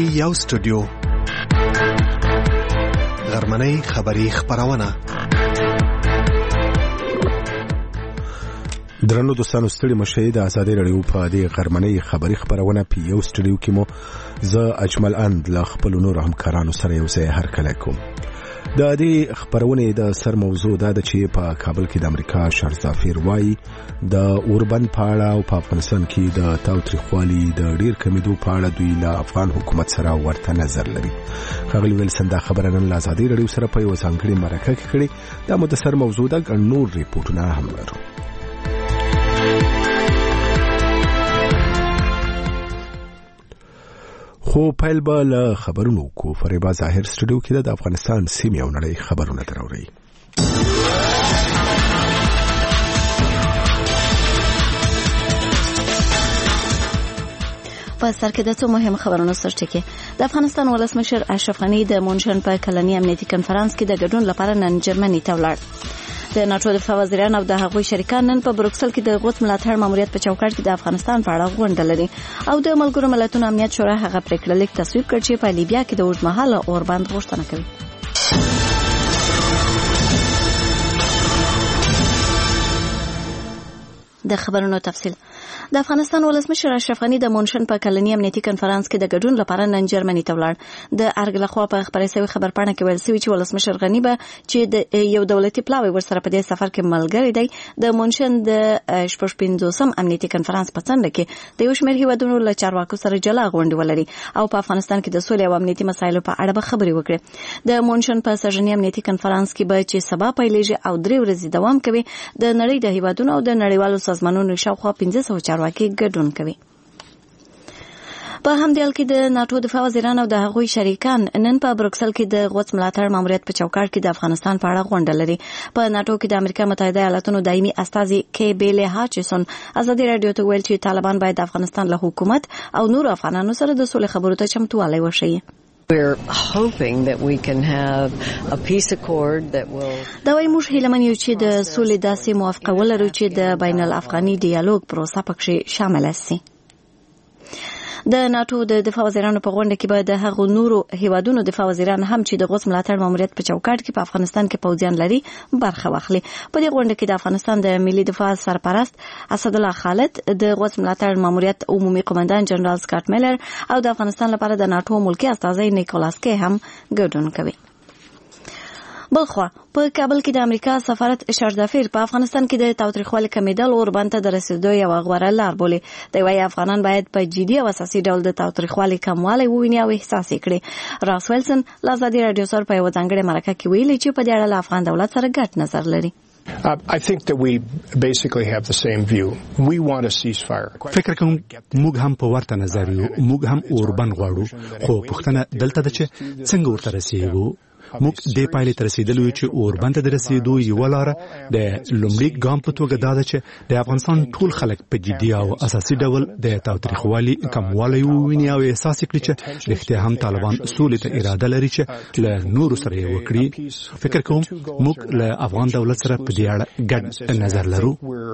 یو سټوډیو غرمنۍ خبری خبرونه. درنو دوستانو ستړي مشه د آزادۍ رادیو په دې غرمنۍ خبری خبرونه په یو سټوډیو کې مو زه اجمل اند لا خپل نور همکارانو سره یو ځای هرکلی کوم. د دې خبرونه د سر موضوع دا ده چې په کابل کې د امریکا شهرزافیر وایي د اوربند په اړه او په افغانستان کې د تاوتریخوالي د ډیر کمیدو په اړه دوی له افغان حکومت سره ورته نظر لري. ښاغلي ویلسن دا خبره نن له آزادۍ رادیو سره په یوه ځانګړې مرکه کې کړې. دا مو د سر موضوع ده. ګڼ نور ریپورټونه هم لرو. خو پیل به له خبرونو کو. فریبا ظاهر سټوډیو کې د افغانستان سیمې او نړۍ خبرونه دراوړي. په سر کې د څو مهم خبرونو سرټکی. د افغانستان ولسمشر اشرف غنی د مونشن په کلنی امنیتي کنفرانس کې د ګډون لپاره نن جرمني ته ولاړ. د ناتو دفاع وزیران او د هغوی شریکان نن په بروکسل کې د غوث ملاتړ ماموریت په چوکاټ کې د افغانستان په اړه غونډه لري او د ملګرو ملتونو امنیت شورا هغه پریکړه لیک تصویب کړ چې په لیبیا کې د اوږدمهاله اوربند غوښتنه کوي. د خبرونو تفصیل. د افغانستان ولسمشر اشرف غنی د مونشن په کلنی امنیتي کنفرانس کې د ګډون لپاره نن جرمني ته ولاړ. د ارګ لخوا په خبري سوي خبرپاڼه کې ویل شوی چې ولسمشر غنی به چې د یو دولتي پلاوی ورسره په دې سفر کې ملګری دی د مونشن د 15 امنیتي کنفرانس په څنډه کې د یو شمېر هیوادونو له چارواکو سره جلا غونډه ولري او په افغانستان کې د سولې او امنیتي مسایلو په اړه به خبري وکړي. د مونشن په سرجنی امنیتي کنفرانس کې به چې سبا پیلېږي او 3 ورځې دوام کوي د نړۍ د هیوادونو او د نړیوالو سازمانونو شاوخوا 1500 چارواکي ګډون کوي. په همدې حال کې د ناتو دفاع وزیران او د هغوی شریکان نن په بروکسل کې د غوث ملاتړ ماموریت په چوکاټ کې د افغانستان په اړه غونډه لري. په ناتو کې د امریکا متحده ایالاتونو دایمي استازي کې بیل هاچسون ازادي رادیو ته ویل چې طالبان باید د افغانستان له حکومت او نور افغانانو سره د سولې خبرو ته چمتووالی وښيي. We're hoping that we can have a peace accord that will دا وایي موږ هیله یو چې د سولې داسې موافقه ولرو چې د بین الافغاني ډیالوګ پروسه پکې شامل شي. د ناتو د دفاع وزیرانو په غونډه کې به د هغو نورو هیوادونو دفاع وزیران هم چې د غوث ملاتړ ماموریت په چوکاټ کې په افغانستان کې پوځیان لري برخه واخلي. په دې غونډه کې د افغانستان د ملي دفاع سرپرست اسد الله خالد، د غوث ملاتړ ماموریت عمومي قومندان جنرال سکاټ میلر او د افغانستان لپاره د ناتو ملکی استازی نیکولاس کې هم ګډون کوي. بلخوا په کابل کې د امریکا سفارت شهرزافیر په افغانستان کې د تاوتریخوالي کمیدل اوربند ته د رسیدو یو غوره لار بولي. دی وايي افغانان باید په جدي او اساسي ډول د تاوتریخوالي کموالی وویني او احساس یې کړي. راس ویلسن له آزادي رادیو سره په یوه ځانګړې مرکه کې ویلي چې په دې اړه له افغان دولت سره ګډ نظر لري. I think that we basically have the same view. We want a ceasefire. فکر کوم موږ هم په ورته نظر یو. موږ هم اوربند غواړو. خو پوښتنه دلته ده چې څنګه ورته رسیږو. موږ دې پایلې ته رسیدلو چې اوربند ته رسیدو یو لاره د لومړي ګام په توګه دا ده چې د افغانستان ټول خلک په جدي او اساسي ډول د تاوتریخوالي کموالی وویني او احساس کړي چې رښتیا هم طالبان سولې ته اراده لري چې له نورو سره یې وکړي. فکر کوم موږ له افغان دولت سره په دې اړه ګډ نظر لرو.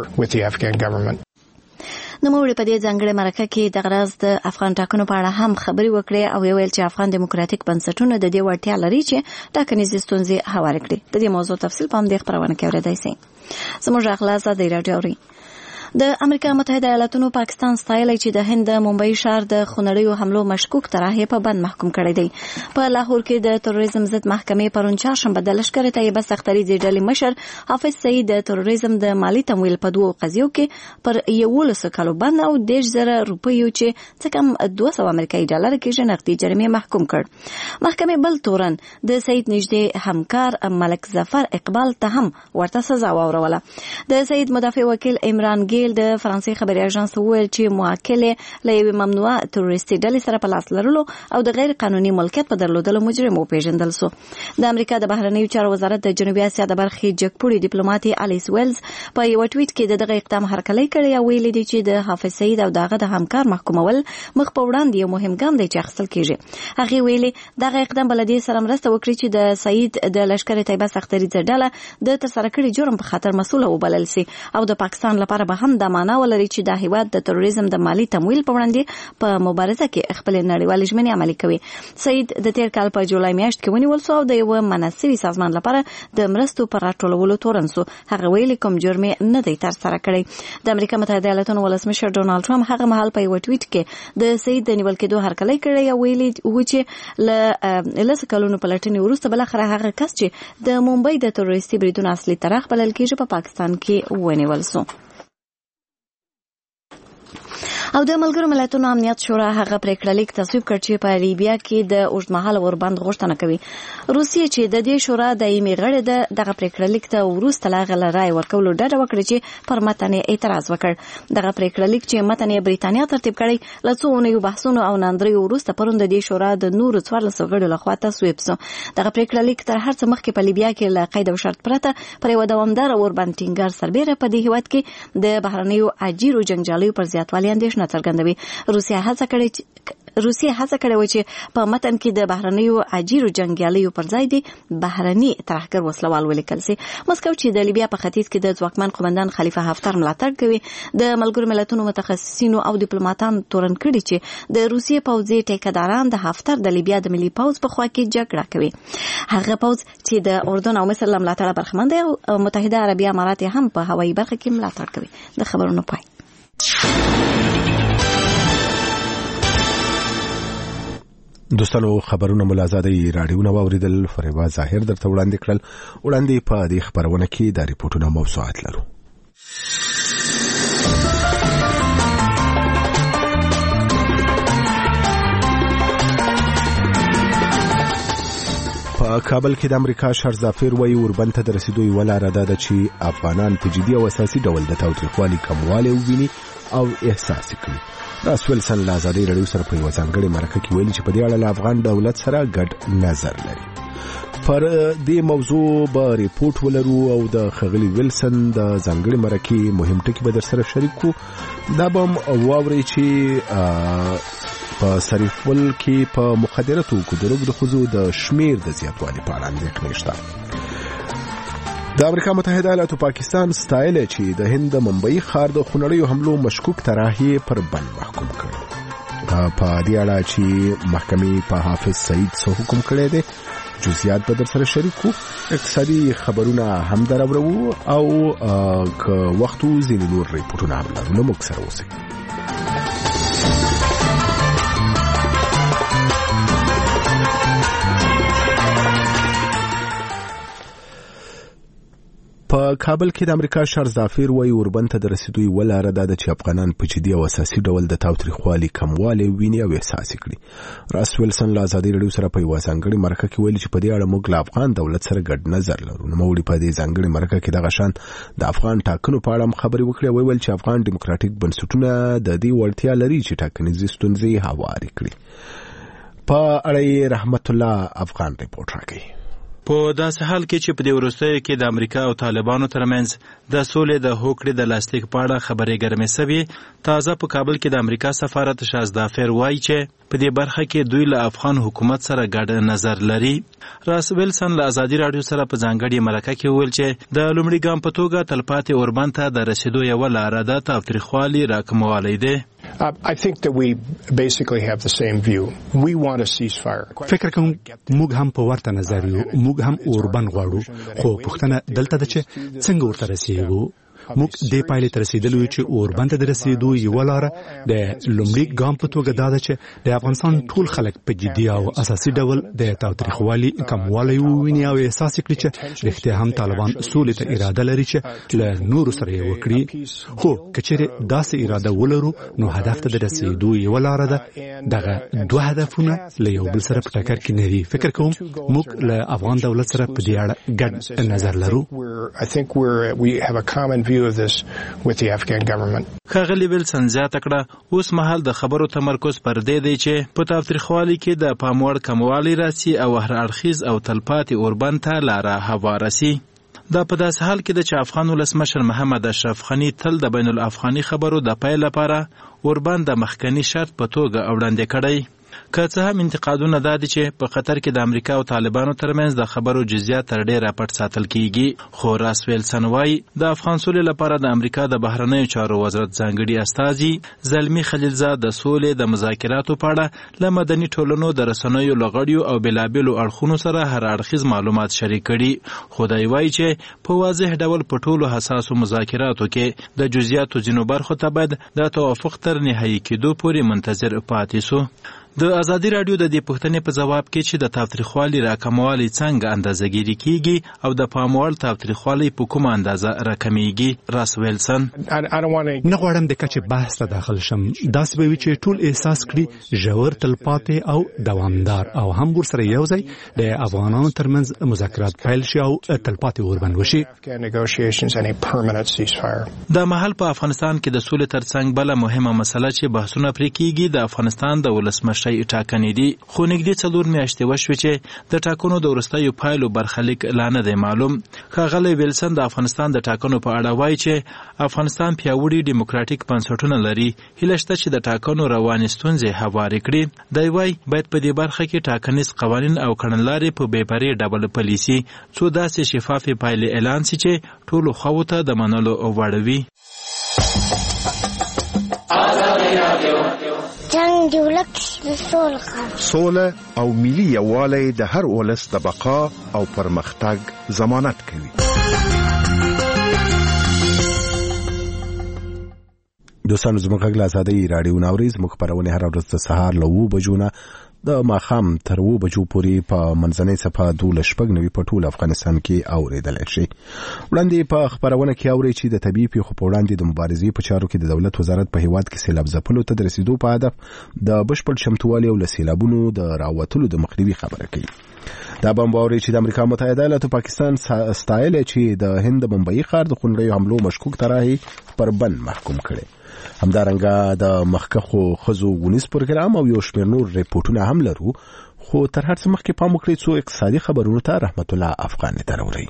نوموړي په دې ځانګړې مرکه کې د غرض د افغان ټاکنو په اړه هم خبري وکړې او ویل چې افغان دیموکراتیک بنسټونه د دې وړتیا لري چې ټاکنیزې ستونزې هوارې کړي. د دې موضوع تفصیل په همدې خبرونه کې اورېدای شئ. زموږ اخلاص د رادیو اوري. د امریکا متحده ایالاتونو پاکستان ستایلی چې د هند د ممبئی ښار د خونړیو حملو مشکوک طرحې په بند محکوم کړی دی. په لاهور کې د تروریزم ضد محکمې پرون چهارشنبه د لښکر طیبه سختریزې ډلې مشر حافظ سعید د تروریزم د مالی تمویل په 2 قضیو کې پر 11 کالو بند او 10,000 روپیو چې څه کم 200 امریکایي ډالر کې نقدي جریمه محکوم کړ. محکمې بل تورن د سعید نږدې همکار ملک ظفر اقبال ته هم ورته سزا واوروله. د سعید مدافع وکیل عمران ګیل د فرانسې خبري اژانس وویل چې موکل له یوې ممنوعه تروریستي ډلې سره په لاس لرلو او د غیر قانوني ملکیت په درلودلو مجرم وپیژندل شو. د امریکا د بهرنیو چارو وزارت د جنوبي اسیا د برخې جګپوړي ډیپلوماټي الیس ویلز په یو ټویټ کې دغه اقدام هرکلی کړی او ویلي دی چې د حافظ سعید او دغه د همکار محکومول مخ په وړاندې یو مهم ګام دی چې اخیستل کیږي. هغه ویلي دغه اقدام بلدي سره مرسته وکړي چې د سعید د لښکر طیبه سختریزه ډله د ترسره کړي جرم په خاطر مسؤل وبلل شي او د پاکستان لپاره به هم د معنا ولري چې د هیواد د تروریزم د مالی تمویل په وړاندې په مبارزه کې خپل نړیوال ژمنې عملي کوي. سعید د تیر کال په جولای میاشت کې ونیول شو او د یو مناسبي سازمان لپاره د مرستو پر راټولولو تورن شو. هغه ویلي کوم جرم نه دی ترسره کړی. د امریکا متحده ایالاتونو ولسمشر ډونالد ټرمپ هغه مهال په یو ټویټ کې د سعید د نیول کېدو هرکلی کړی او ویلي و چې له لس کلونو په لټنې وروسته بالاخره هغه کس چې د ممبئی د تروریستي بریدونو اصلي طرف بلل کېږي په پاکستان کې ونیول شو. او د ملګرو ملتونو امنیت شورا هغه پریکړه لیک تصویب کړ چې په لیبیا کې د اوږدمهاله اوربند غوښتنه کوي. روسیه چې د دې شورا دایمي غړی ده دغه پریکړه لیک ته وروسته لا غل رائے ورکولو ډډه وکړه چې پر متن اعتراض وکړ. دغه پریکړه لیک چې متن برېټانیا ترتیب کړی له څو اونیو بحثونو او ناندریو وروسته پروند د دې شورا د نورو 14 غړو لخوا تصویب شو. دغه پریکړه لیک تر هر څه مخکې په لیبیا کې له قید او شرط پرته پر یو دوامدار اوربند ټینګار سربېره په دې هیواد کې د بهرنیو اجیرو جنجالیو پر زیاتوالي اندېښنه څرګندوي. روسیه هڅه کړې و چې په متن کې د بهرنیو اجیرو جنگیالیو پر ځای دی بهرني ترهګر وسلوال ولیکل سي. مسکو چې د لیبیا په ختیځ کې د ځواکمن قومندان خلیفه حفتر ملاتړ کوي د ملګرو ملتونو متخصصینو او ډیپلوماټانو تورن کړي چې د روسیې پوځي ټیکداران د حفتر د لیبیا د ملي پوځ په خوا کې جګړه کوي. هغه پوځ چې د اردن او مصر ملاتړ برخمن دی او متحده عربي امارات هم په هوایي برخه کې ملاتړ کوي. د خبرونو پای. دوستانو خبرونه ملازادي رادیوونه واوریدل. فریبا ظاهر درته وړاندې کړل. وړاندې په دې خبرونه کې د ریپورتونو موضوعات لرو. په کابل کې د امریکا شرزافیر وایي اوربند ته د رسیدو یوه لاره دا ده چې افغانان په جدي او اساسي ډول د تاوتریخوالي کموالی وویني او احساس کړي. راس ویلسن له ازادي رادیو سره په یوه ځانګړې مرکه کې ویلي چې په دې اړه له افغان دولت سره ګډ نظر لري. پر دې موضوع به ریپورت ولرو او د ښاغلي ویلسن د ځانګړې مرکې مهم ټکي به در سره شریک کړو. دا به هم واورئ چې په سرپل کې په مخدره توکو د روږدو ښځو د شمیر د زیاتوالي په اړه اندېښنې شته. د امریکا متحده ایالاتو پاکستان ستایل چې د هند د ممبئی ښار د خونړیو حملو مشکوک طرحې پر بند محکوم کړ. په دې اړه چې محکمې په حافظ سعید څه حکم کړی دی جزئیات به در سره شریک کړو. اقتصادي خبرونه هم دراوړو او که وخت ځینې نور ریپورټونه هم لرو. نو موږ سره اوسئ. په کابل کې د امریکا شرزافیر وایي اوربند ته د رسیدو یوه لاره دا ده چې افغانان په جدي او اساسي ډول د تاوتریخوالي کموالی ویني او احساس کړي. راس ویلسن له ازادي رادیو سره په یوه ځانګړې مرکه کې ویلي چې په دې اړه موږ له افغان دولت سره ګډ نظر لرو. نوموړي په دې ځانګړې مرکه کې دغه شان د افغان ټاکنو په اړه هم خبرې وکړې او ویل چې افغان ډیموکراټیک بنسټونه د دې وړتیا لري چې ټاکنیزې ستونزې هوارې کړي. په اړه رحمت الله افغان ریپورټ راکوي. په داسې حال کې چې په دې وروستیو کې د امریکا او طالبانو ترمنځ د سولې د هوکړې د لاسلیک په اړه خبرې ګرمې سوي. تازه په کابل کې د امریکا سفارت شرزافیر وایي چې په دې برخه کې دوی له افغان حکومت سره ګډ نظر لري. راس ویلسن له ازادي رادیو سره په ځانګړې مرکه کې وویل چې د لومړي ګام په توګه تلپاتې اوربند ته د رسیدو یوه لاره د تاوتریخوالي راکموالی دی. I think that we basically have the same view. We want a ceasefire. فکر کوم موږ هم په ورته نظر یو. موږ هم اوربند غواړو خو پوښتنه دلته ده چې څنګه ورته رسیږو. موږ دې پایلې ته رسیدلو چې اوربند ته د رسیدو یوه لاره د لومړي ګام په توګه دا ده چې د افغانستان ټول خلک په جدي او اساسي ډول د تاوتریخوالي کموالی وویني او احساس کړي چې رښتیا هم طالبان سولې ته اراده لري چې له نورو سره یې وکړي. خو که چیرې داسې اراده ولرو نو هدف ته د رسیدو یوه لاره ده. دغه دوه هدفونه له یو بل سره په ټکر کې نه دي. فکر کوم موږ له افغان دولت سره په دې اړه ګډ نظر لرو. I think we have a common view of this with the Afghan government. ښاغلي ویلسن زیاته کړه اوس مهال د خبرو تمرکز پر دې دی چې په تاوتریخوالي کې د پام وړ کموالی راسي او هر اړخیز او تلپاتې اوربند ته لاره هواره سي. دا په داسې حال کې ده چې افغان ولسمشر محمد اشرف غني تل د بین الافغاني خبرو د پیل لپاره اوربند د مخکني شرط په توګه وړاندې کړی. که څه هم انتقادونه دا دي چې په قطر کې د امریکا او طالبانو ترمنځ د خبرو جزئیات تر ډیره پټ ساتل کیږي، خو راس ویلسن وایي د افغان سولې لپاره د امریکا د بهرنیو چارو وزارت ځانګړي استازي زلمی خلیلزاد د سولې د مذاکراتو په اړه له مدني ټولنو د رسنیو لغړیو او بېلابېلو اړخونو سره هر اړخیز معلومات شریک کړي، خو دی وایي چې په واضح ډول په ټولو حساسو مذاکراتو کې د جزئیاتو ځینو برخو ته باید د توافق تر نهایي کېدو پورې منتظر پاتې سو. د ازادي رادیو د دې پوښتنې په جواب کې چې د تاوتریخوالي راکموالی څنګه اندازه‌ګیري کیږي او د پاموړ تاوتریخوالي په کومه اندازه راکمیږي، راس ویلسن نه غواړم د کچې بحث ته داخل شم. داسې به وي چې ټول احساس کړي ژور تلپاتې او دوامدار او هم ورسره یو ځای د افغانانو ترمنځ مذاکرات پیل شي او تلپاتې اوربند وشي. د محل په افغانستان کې د سولې ترڅنګ بله مهمه مسله چې بحثونه پرې کیږي د افغانستان د ولسمشر ټاکنې دي، خو نږدې 4 میاشتې وشوې چې د ټاکنو د وروستیو پایلو برخلیک لا نه دی معلوم. ښاغلی ویلسن د افغانستان د ټاکنو په اړه وایي چې افغانستان پیاوړي ډیموکراټیک بنسټونه لري، هیله شته چې د ټاکنو روانې ستونزې هوارې کړي. دی وایي باید په دې برخه کې ټاکنیز قوانین او کړنلارې په بې پرې ډول پلي سي څو داسې شفافې پایلې اعلان سي چې ټولو خواو ته د منلو وړ وي. جنگ دی ولک سوله او ملي یووالی د هر ولس د بقا او پرمختګ ضمانت کوي. دوستانو زموږ غږ له ازادۍ راډیو ناوري زموږ خپرونې هر ورځ د سهار له 9 بجو نه د ماښام تر 2 بجو پورې په منځنۍ صفحه 12 په ټول افغانستان کې اوریدلی شي. وړاندې په خپرونه کې اوري چې د طبیعي پیښو په وړاندې د مبارزې په چارو کې د دولت وزارت په هیواد کې سیلاب ځپلو ته د رسیدو په هدف د بشپړ چمتووالي او له سیلابونو د راوتلو د مخنیوي خبره کوي. دا بمباوري چې د امریکا متحده ایالاتو پاکستان ستایل چې د هند بمبئی ښار د خونړیو حملو مشکوک طرحې پر بند محکوم کړي. همدارنګه د مخکښو ښځو ونیز پروګرام او یو شمېر نور ریپورټونه هم لرو، خو تر هر څه مخکې پام وکړئ څو اقتصادي خبرونو ته رحمت الله افغان دروړي.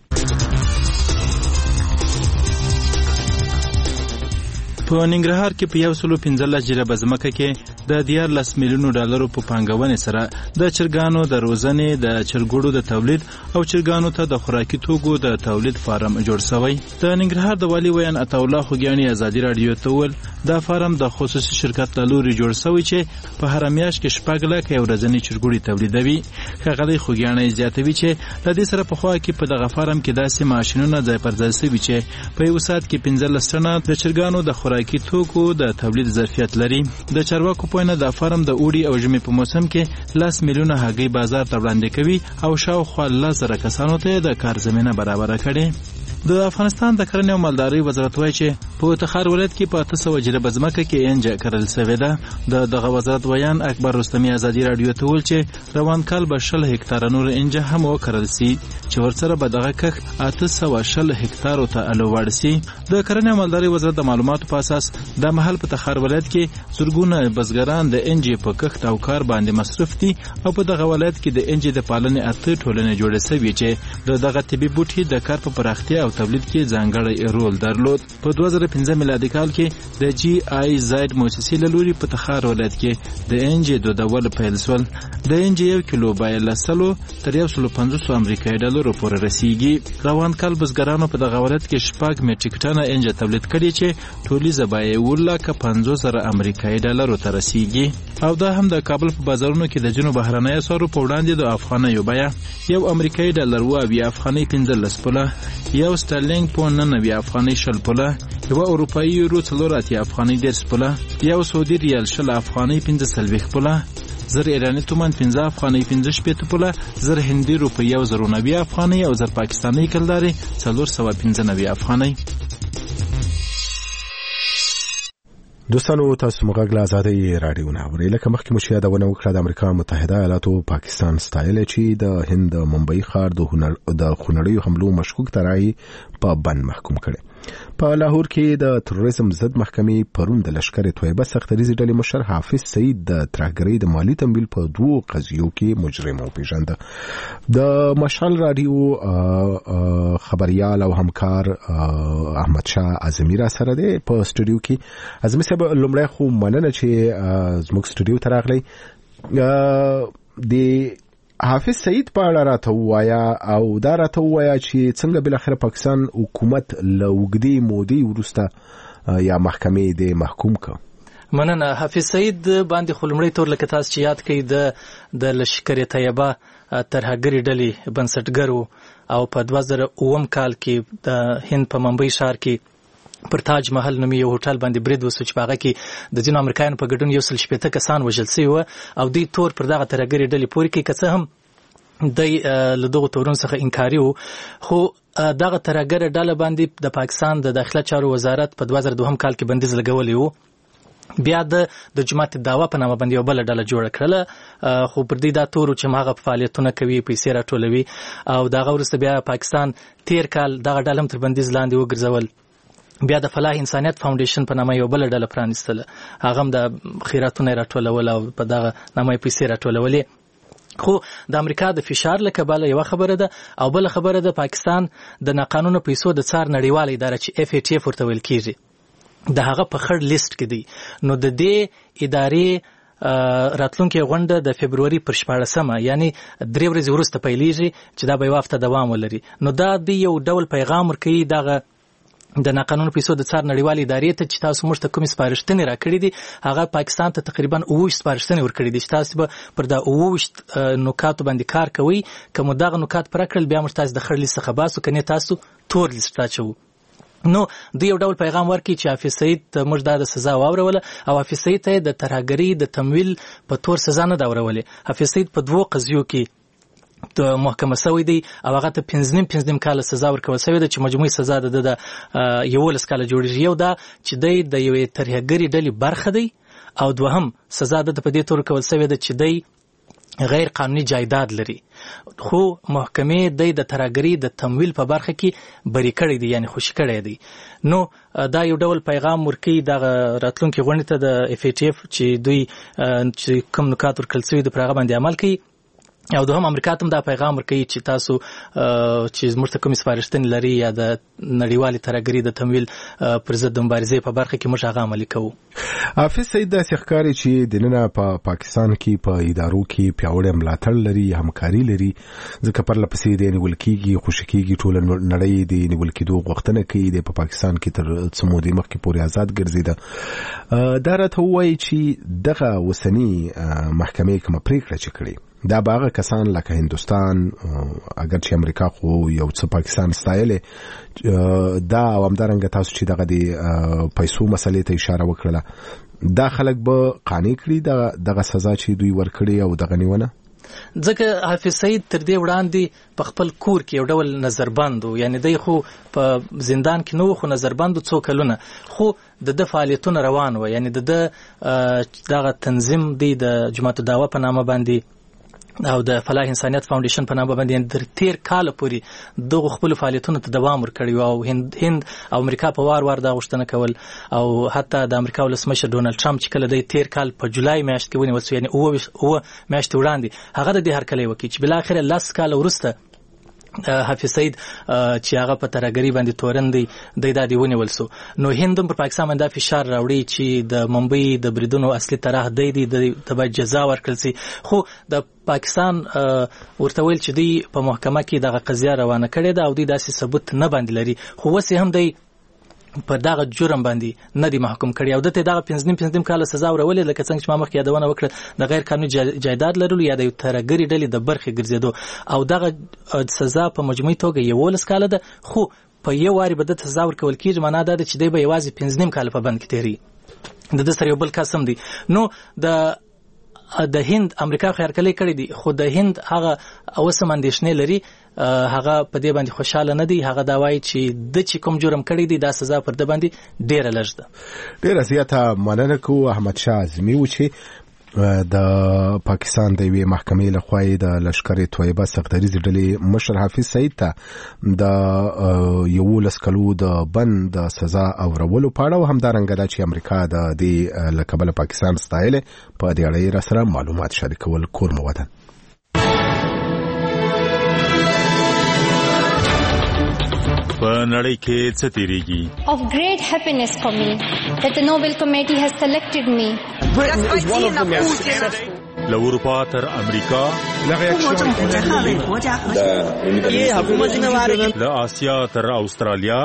په ننګرهار کې په 115 جریبه ځمکه کې د 14 میلیونو ډالرو په پانګونې سره د چرګانو د روزنې، د چرګوړو د تولید او چرګانو ته د خوراکي توکو د تولید فارم جوړ شوی. د ننګرهار د والي ویان عطا الله خوګیاني ازادي رادیو ته وویل دا فارم د خصوصي شرکت له لوري جوړ شوی چې په هر میاشت کې 4 لک ورځنی چرګوړي تولیدوي. ښاغلی خوګیاني زیاتوي چې د دې سره په خوا کې په دغه فارم کې داسې ماشینونه ځای پر ځای شوي چې په یو ساعت کې 15 تنه د چرګانو د خوراکي توکو د تولید ظرفیت لري. د چارواکو په وینا د فارم د اوړي او ژمي په موسم کې 10 میلیونه هګۍ بازار ته وړاندې کوي او شاوخوا 10,000 کسانو ته د کار زمینه برابره کړي. د افغانستان د کرنې او مالدارۍ وزارت وایي چې په تخار ولایت کې په 800 جریبه ځمکه کې انجه کرل شوې ده. دغه وزارت ویان اکبر رستمی ازادي رادیو ته ویل چې روان کال به 60 هکتاره نور انجه هم وکرل سي چې ورسره به دغه کښ 860 هکتارو ته الوړ سي. د کرنې او مالدارۍ وزارت د معلوماتو په اساس د محل په تخار ولایت کې زرګونه بزګران د انجه په کښت او کار باندې مصرف دي او په دغه ولایت کې د انجه د پالنې 8 ټولنې جوړې شوې چې دغه طبي بوټي د کار په پراختیا تولید کې ځانګړی رول درلود. په 2015 میلادي کال کې د جی آی زاید مؤسسې له لوري په تخار ولایت کې د انجه دودول پیل شول. د انجه 1 کیلو باید له 100 تر 150 امریکایي ډالرو پورې رسیږي. روان کال بزګرانو په دغه ولایت کې 4 میټریک ټنه انجه تولید کړي چې ټولیزه بیه 1,50,000 امریکایي ډالرو ته رسیږي. او دا هم د کابل په بازارونو کې د جنوب بهرنۍ اسعارو په وړاندې د افغانیو بیه 1 امریکایي ډالر و 20 افغاني 15 پوله، یو سترلینګ پوند 90 افغاني 60 پوله، یو اروپایي یورو 4 افغاني 10 پوله، یو سعودي ریال 60 افغاني 15 پوله، زر ایرانی تومان 15 افغاني 15 پوله، زر هندي روپیه 090 افغاني او زر پاکستاني کلداري 495 افغاني. دوستانو تاسو مغږ له ازادۍ راډیو ناوري لکه مخکې مو یادونه وکړه د امریکا متحده ایالاتو پاکستان ستایل چې د هند ممبئی ښار د خونړیو حملو مشکوک طرحې په بند محکوم کړي. په لاهور کې د تروریزم ضد محکمې پرون د لشکر طیبه سختریزي ډلې مشر حافظ سعید د ترهګرۍ د مالی تمویل په 2 قضیو کې مجرم وپېژنده. د مشال راډیو خبريال او همکار احمد شاه اعظمي را سره دی په سټوډیو کې. اعظمي صاحب لومړی خو مننه چې زموږ سټوډیو ته راغلی. د حافظ سعید په اړه راته وایا او دا راته وایا چې څنګه بل اخر پاکستان حکومت لوګدي مودي ورسته یا محکمې د محکوم کا. مننه. حافظ سعید باندې خلمړی تور لکه تاسو چې یاد کړئ د لشکره طیبه ترهګری ډلې بنسټګرو او په 2009 کال کې د هند په ممبئی ښار کې پر تاج محل نومي یو هوټل باندې برید وسو چې هغه کې د ځینو امریکایانو په ګډون 160 کسان وژل شوي وو او دوی تور پر دغه ترهګری ډلې پورې کې که څه هم د لدغه تورونو څخه انکاري وو، خو دغه ترهګر ډله باندې د پاکستان د داخله چارو وزارت په 2002 کال کې بندیز لګولی وو. بیا د جماعت دعوا په نامه باندې یو بل ډله جوړه کړله، خو پر دې دا تورو چې هغه فعالیتونه کوي، پیسې راټولوي او دغه وروسته بیا پاکستان تیر کال دغه ډله هم تر بندیز لاندې وګرځول. بیا د فلاح انسانیت فاونډیشن په نامه یو بل ډله پرانیستله، هغه هم د خیراتونه راټولول او په دغه نامه پیسې راټولولې. خو د امریکا د فشار له کبله یو خبره ده او بل خبره ده پاکستان د ناقانونه پیسو د څار نړیواله اداره چې FATF ورته ویل کیږي د هغه په خړ لیست کې دی. نو د دې ادارې راتلونکي غونډه د فبروري پر 14 یعنی 3 ورځې وروسته پیلېږي چې دا به یو هفته دوام ولري. نو دا د یو ډول پیغام ورکوي دغه د ناقانونه پیسو د څار نړیوالې ادارې ته چې تاسو موږ ته کومې سپارښتنې راکړې دي، هغه پاکستان ته تقریبا 29 سپارښتنې ورکړې دي چې تاسو به پر دا 29 نکاتو باندې کار کوئ. که مو دغه نکات پوره کړل بیا موږ تاسو د خړ لیست څخه باسو، کنه تاسو تور لیست ته اچوو. نو دوی یو ډول پیغام ورکړي چې حافظ سعید ته موږ د سزا واوروله او حافظ سعید ته د ترهګرۍ د تمویل په تور سزا نه دا اورولې. حافظ سعید په 2 قضیو کې د محکمه شوی دی او هغه ته 15 کاله سزا ورکول شوې ده چې مجموعي سزا د 11 کاله جوړیږي. یو دا چې د یوې ترهګرۍ ډلې برخه دی او دوهم سزا د په دې تور ورکول شوې ده چې دی غیر قانوني جایداد لري، خو محکمې د ترهګرۍ د تمویل په برخه کې بری کړی دی یعنی خوشي کړی دی. نو دا یو ډول پیغام ورکوي دغه راتلونکي غونډې ته د FATF چې دوی چې کوم نکات ورکړل شوي دي پر هغه باندې عمل کوي او دوهم امریکا ته دا پیغام ورکوي چې تاسو چې موږ ته کومې سپارښتنې لري یا د نړیوالې ترهګرۍ د تمویل پر ضد د مبارزې په برخه کې موږ هغه عملي کوو. حافظ سعید داسې ښکاري چې دننه په پاکستان کې په ادارو کې پیاوړی ملاتړ لري، همکاري لري، ځکه پرله پسې د نیول کېږي، خوشي کېږي، ټوله نړۍ د نیول کېدو غوښتنه کوي. د په پاکستان کې تر څه مودې مخکې پورې آزاد ګرځېده. دا راته ووایي چې دغه اوسني محکمې کومه پرېکړه چې کړې دا باغه کسان لکه هندوستان، اگر چې امریکا خو یو څه پاکستان ستایلې دا او همدارنګه تاسو چې دغه د پیسو مسلې ته اشاره وکړه، دا خلک به قانع کړي دغه سزا چې دوی ورکړي او دغه نیونه؟ ځکه حافظ سعید تر دې وړاندې په خپل کور کې یو ډول نظربند و، یعنی دی خو په زندان کې نو خو نظربند 2 کلونه، خو د فعالیتونه روان و، یعنی دغه تنظیم دی د جماعت دعوا په نامه باندې او د فلاح انسانیت فاونډیشن په نامه باندې تر 13 کال پورې دغه خپل فعالیتونو ته دوام ورکړی او هند او امریکا په وار دا غوښتنه کول او حتی د امریکا ولسمشر ډونالد ټرمپ چې کله د 13 کال په جولای میاشت کې ونیول شو، یعنی او میاشت وړاندې هغه د دې هرکلی وکړي چې بل اخر 10 کال وروسته حافظ سعید چې هغه په ترهګرۍ باندې تورن دی د دې ونیول شو. نو هند هم پر پاکستان باندې فشار راوړي چې د ممبئی د بریدونو اصلي طرح دی د باید جزا ورکړل شي، خو د پاکستان ورته ویل چې دی په محکمه کې دغه قضیه روانه کړې ده او دی داسې ثبوت نه باندې لري، خو اوس هم دی په دغه جرم باندې نه دی محکوم کړی او دته دغه 15 کاله سزا ورولې، لکه څنګه چې ما مخکې یادونه وکړه د غیر قانوني جایداد لرلو یا د ترهګرۍ ډلې د برخې ګرځېدو او دغه سزا په مجموعي توګه 11 کاله ده، خو په یو واري به د سزا ورکول کېږي. معنا دا ده چې دی به یوازې 15 کاله په بند کې تیري. د سره یو بل قسم دی. نو د هند امریکا خیر کلی کړی دی، خو د هند هغه اوسم اندېښنې لري، هغه په دې باندې خوشاله نه دی. هغه دا وایي چې د چې کوم جرم کړی دی دا سزا پر د باندې ډیره لږ ده. ډیره زیاته مننه کوو احمد شاه اعظمي و چې د پاکستان د یوې محکمې لخوا د لشکره طیبه سختریزې ډلې مشر حافظ سعید ته د 11 کلو د بند د سزا اورولو په اړه او همدارنګه دا چې امریکا د دې له کبله پاکستان ستایلې په دې اړه را سره معلومات شریکول کور مو وطن. په نړۍ کې څه تیریږي؟ Of great happiness for me that the Nobel Committee has selected me. له اروپا تر امریکا له آسیا تر استرالیا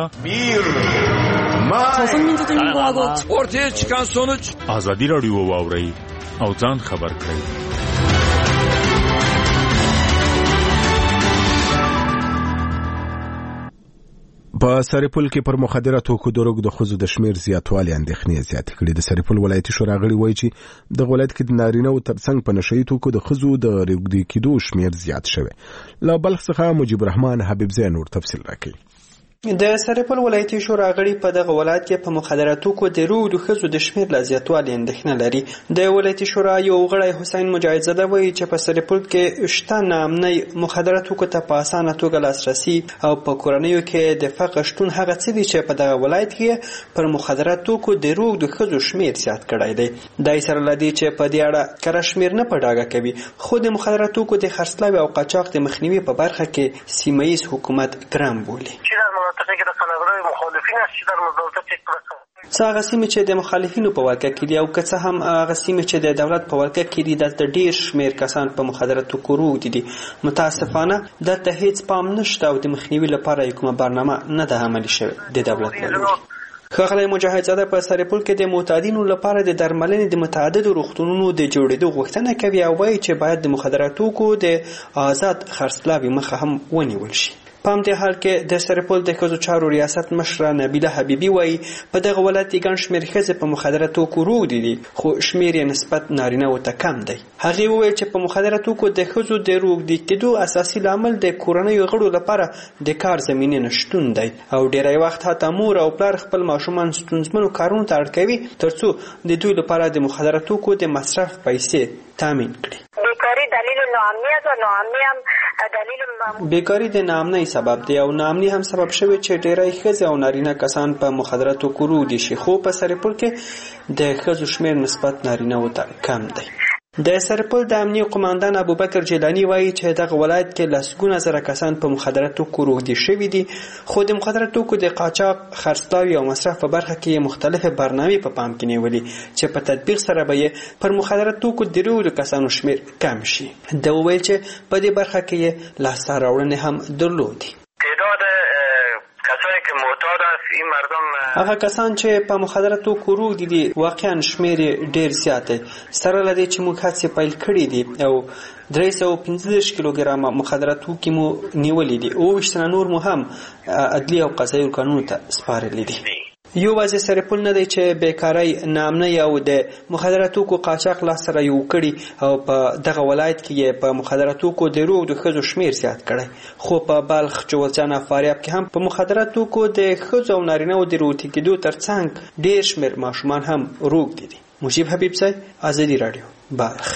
ortaya çıkan sonuç ازادي رادیو واورئ او ځان خبر کړئ. په سرپل کې پر مخدره توکو دروغ د خزو د شمیر زیاتوالی اندېښنې زیات کړي. د سرپل ولایتي شورا غړي وایي چې د ولایت کې د نارینه او ترڅنګ په نشئی توکو د خزو د رګدي کېدو شمیر زیات شوی. له بلخ څخه مجيب الرحمن حبیب زین نور تفصیل راکړي. د سرپل ولایتي شورا غړي په دغه ولایت کې په مخدره توکو د روغ د خزو د شمیر لا زیاتوالی اندېښنه لري. د ولایتي شورا یو غړی حسین مجاهد زاده وایي چې په سرپل کې شته نامنۍ مخدره توکو ته په اسانه توګه لاسرسي او په کورنیو کې د فقر شتون هغه څه دي چې په دغه ولایت کې پر مخدره توکو د روغ د خزو شمیر زیات کړی دی. دای سره لدی چې په دې اړه کره شمیر نه په ډاګه کوي، خو د مخدره توکو د خرڅلاو او قاچاق د مخنیوي په برخه کې سیمه‌ییز حکومت ګرام بولي. څه هغه سیمې چې د مخالفینو په ولکه کې دي او که څه هم هغه سیمې چې د دولت په ولکه کې دي دلته ډیر شمیر کسان په مخدره توکو روږ دي. متاسفانه دلته هیڅ پام نشته او د مخنیوي لپاره کومه برنامه نه ده عملي شوې د دولت له لوري. ښاغلی مجاهد زاده په سرپل کې د معتادینو لپاره د درملنې د متعددو روغتونونو د جوړېدو غوښتنه کوي او وایي چې باید د مخدره توکو د آزاد خرڅلاوي مخه هم ونیول شي. په همدې حال کې د سرپل د ښځو چارو ریاست مشره نبیله حبیبي وایي په دغه ولایت کې ګڼ شمېر ښځې په مخدره توکو روږ دي خو شمېر یې نسبت نارینه‌وو ته کم دی. هغې وویل چې په مخدره توکو د ښځو د روږدي کېدو اساسي لامل د کورنیو غړو لپاره د کار زمینې نشتون دی او ډېری وخت حتی مور او پلار خپل ماشومان ستونزمنو کارونو ته اړ کوي ترڅو د دوی لپاره د مخدره توکو د مصرف پیسې تامین کړي. بیکاری د ناامنۍ سبب دی او ناامني هم سبب شوی چې ډېری ښځې او نارینه کسان په مخدره توکو روږ دي شي، خو په سرپل کې د ښځو شمېر نسبت نارینه‌وو ته کم دی. د سرپل د امنیه قماندان ابوبکر جیلانی وایي چې دغه ولایت کې لسګونه زره کسان په مخدره توکو روږدي شوي دي، خو د مخدره توکو د قاچاق، خرڅلاوي او مصرف په برخه کې مختلفې برنامې په پام کې نیولي چې په تطبیق سره به یې پر مخدره توکو د روږدو کسانو شمېر کم شي. ده وویل چې په دې برخه کې یې لاسته راوړنې هم درلودي. هغه کسان چې په مخدره توکو روږ دي واقعا شمېر یې ډېر زیات دی. سره له دې چې موږ هڅې پیل کړي دي او 315 کیلوګرامه مخدره توکي مو نیولي دي، 29 نور مو هم عدلي او قضایي قانون ته سپارلي دي. یوازې سرپل نه دی چې بیکاری، ناامنۍ او د مخدره توکو قاچاق لاس سره یو کړي او په دغه ولایت کې یې په مخدره توکو د روږ د ښځو شمېر زیات کړی، خو په بلخ، جوزجان او فاریاب کې هم په مخدره توکو د ښځو او نارینه‌وو د روږدي کېدو ترڅنګ ډېر شمېر ماشومان هم روږ دي. مجيب حبیب صاحب، ازادي راډیو، بلخ.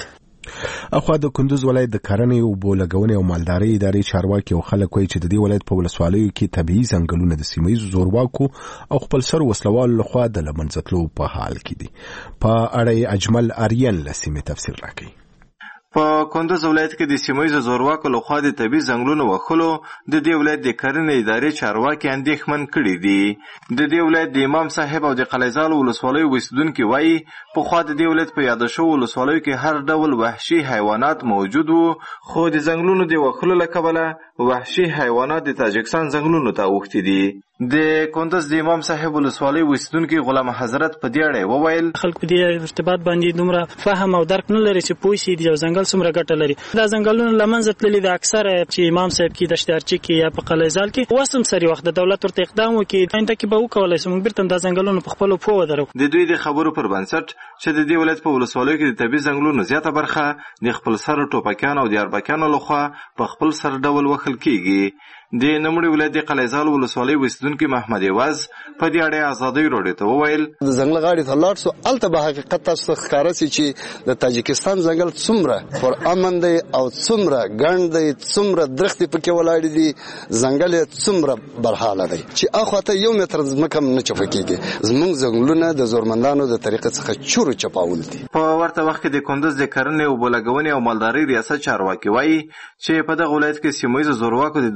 اخوا د کندوز ولایت د کرنې او بولګونې او مالدارۍ ادارې چارواکي او خلک وایي چې د دې ولایت په ولسوالیو کې طبیعي ځنګلونه د سیمه‌ییزو زورواکو او خپلسرو وسلوالو لخوا د له منځه تلو په حال کې دي. په اړه یې اجمل آریان له سیمې تفصیل راکوي. په کندوز ولایت کې د سیمه‌ییزو زورواکو لخوا د طبیعي ځنګلونو وهلو د دې ولایت د کرنې ادارې چارواکي اندېښمن کړي دي. د دې ولایت د امام صاحب او د قلیزال ولسوالیو اوسیدونکي وایي پخوا د دې ولایت په یاده شوو ولسوالیو کې هر ډول وحشي حیوانات موجود وو، خو د ځنګلونو د وهلو له کبله وحشي حیوانات د تاجکستان ځنګلونو ته اوښتي دي. د کندوز د امام صاحب ولسوالۍ اوسیدونکي غلام حضرت په دې اړه وویل خلک په دې ارتباط باندې دومره فهم او درک نه لري چې پوه شي د یو ځنګل څومره ګټه لري. دا ځنګلونه له منځه تللي د اکثره چې امام صاحب کې دشتارچي کې یا په قلیزال کې وسم سری وخت د دولت ورته اقدام وکړي آینده کې به وکولای شي موږ بیرته د ځنګلونو په خپل پوه ودرو. د دوی د خبرو پر بنسټ چې د دې ولایت په ولسوالیو کې د طبیعي ځنګلونو زیاته برخه د خپل سر ټوپکیانو او د اربکیانو لخوا په خپل سر ډول وهل کیږي. د نمړي ولایت د قلیزال ولسوالۍ اوسیدونکي محمد یواز په دې اړه ازادي راډیو ته وویل د ځنګل غاړې ته لاړ سو الته به حقیقت تاسو ښکاره سي چې د تاجکستان ځنګل څومره پر امن دی او څومره ګڼ دی، څومره درختې پکې ولاړې دي، ځنګل یې څومره برحاله دی چې اخواته 1 متر ځمکه هم نه چپه کېږي. زموږ ځنګلونه د زورمندانو د طریقې څخه چورو چپاول دي. په ورته وخت کې د کندوز د کرنې او بولګونې او مالدارۍ ریاست چارواکي وایي چې په دغه ولایت کې سیمه‌ییزو زورواکو د دولتي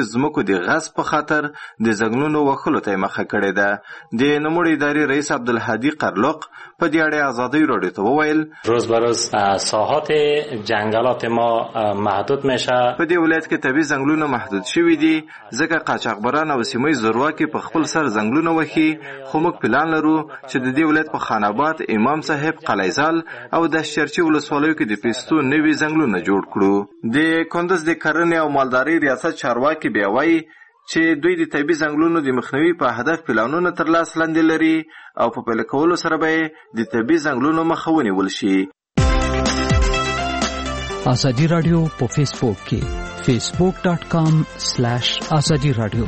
ځمکو د غصب په خاطر د ځنګلونو وهلو ته مخه کړې ده. د نوموړي ادارې رئیس عبدالهادي قرلق په دې اړه ازادي راډیو ته وویل روز به روز ساحات جنگلات ما محدود میشه. په دې ولایت کې طبیعي ځنګلونه محدود شوي دي ځکه قاچاقبران او سیمه زورواکي په خپل سر ځنګلونه وهي. خو موږ پلان لرو چې د دې ولایت په خان آباد، امام صاحب، قلیزال او د شرچی ولسوالیو کې د پیستو نوي ځنګلونه جوړ کړو. د کندز د کرنې او مالدارۍ ریاست چارواکي بیا وایي چې دوی د طبیعي ځنګلونو د مخنیوي په هدف پلانونه تر لاس لاندې لري او په پلي کولو سره به د طبیعي ځنګلونو مخه ونیول شي. ازادي رادیو په فیسبوک کې facebook.com/azadi radio.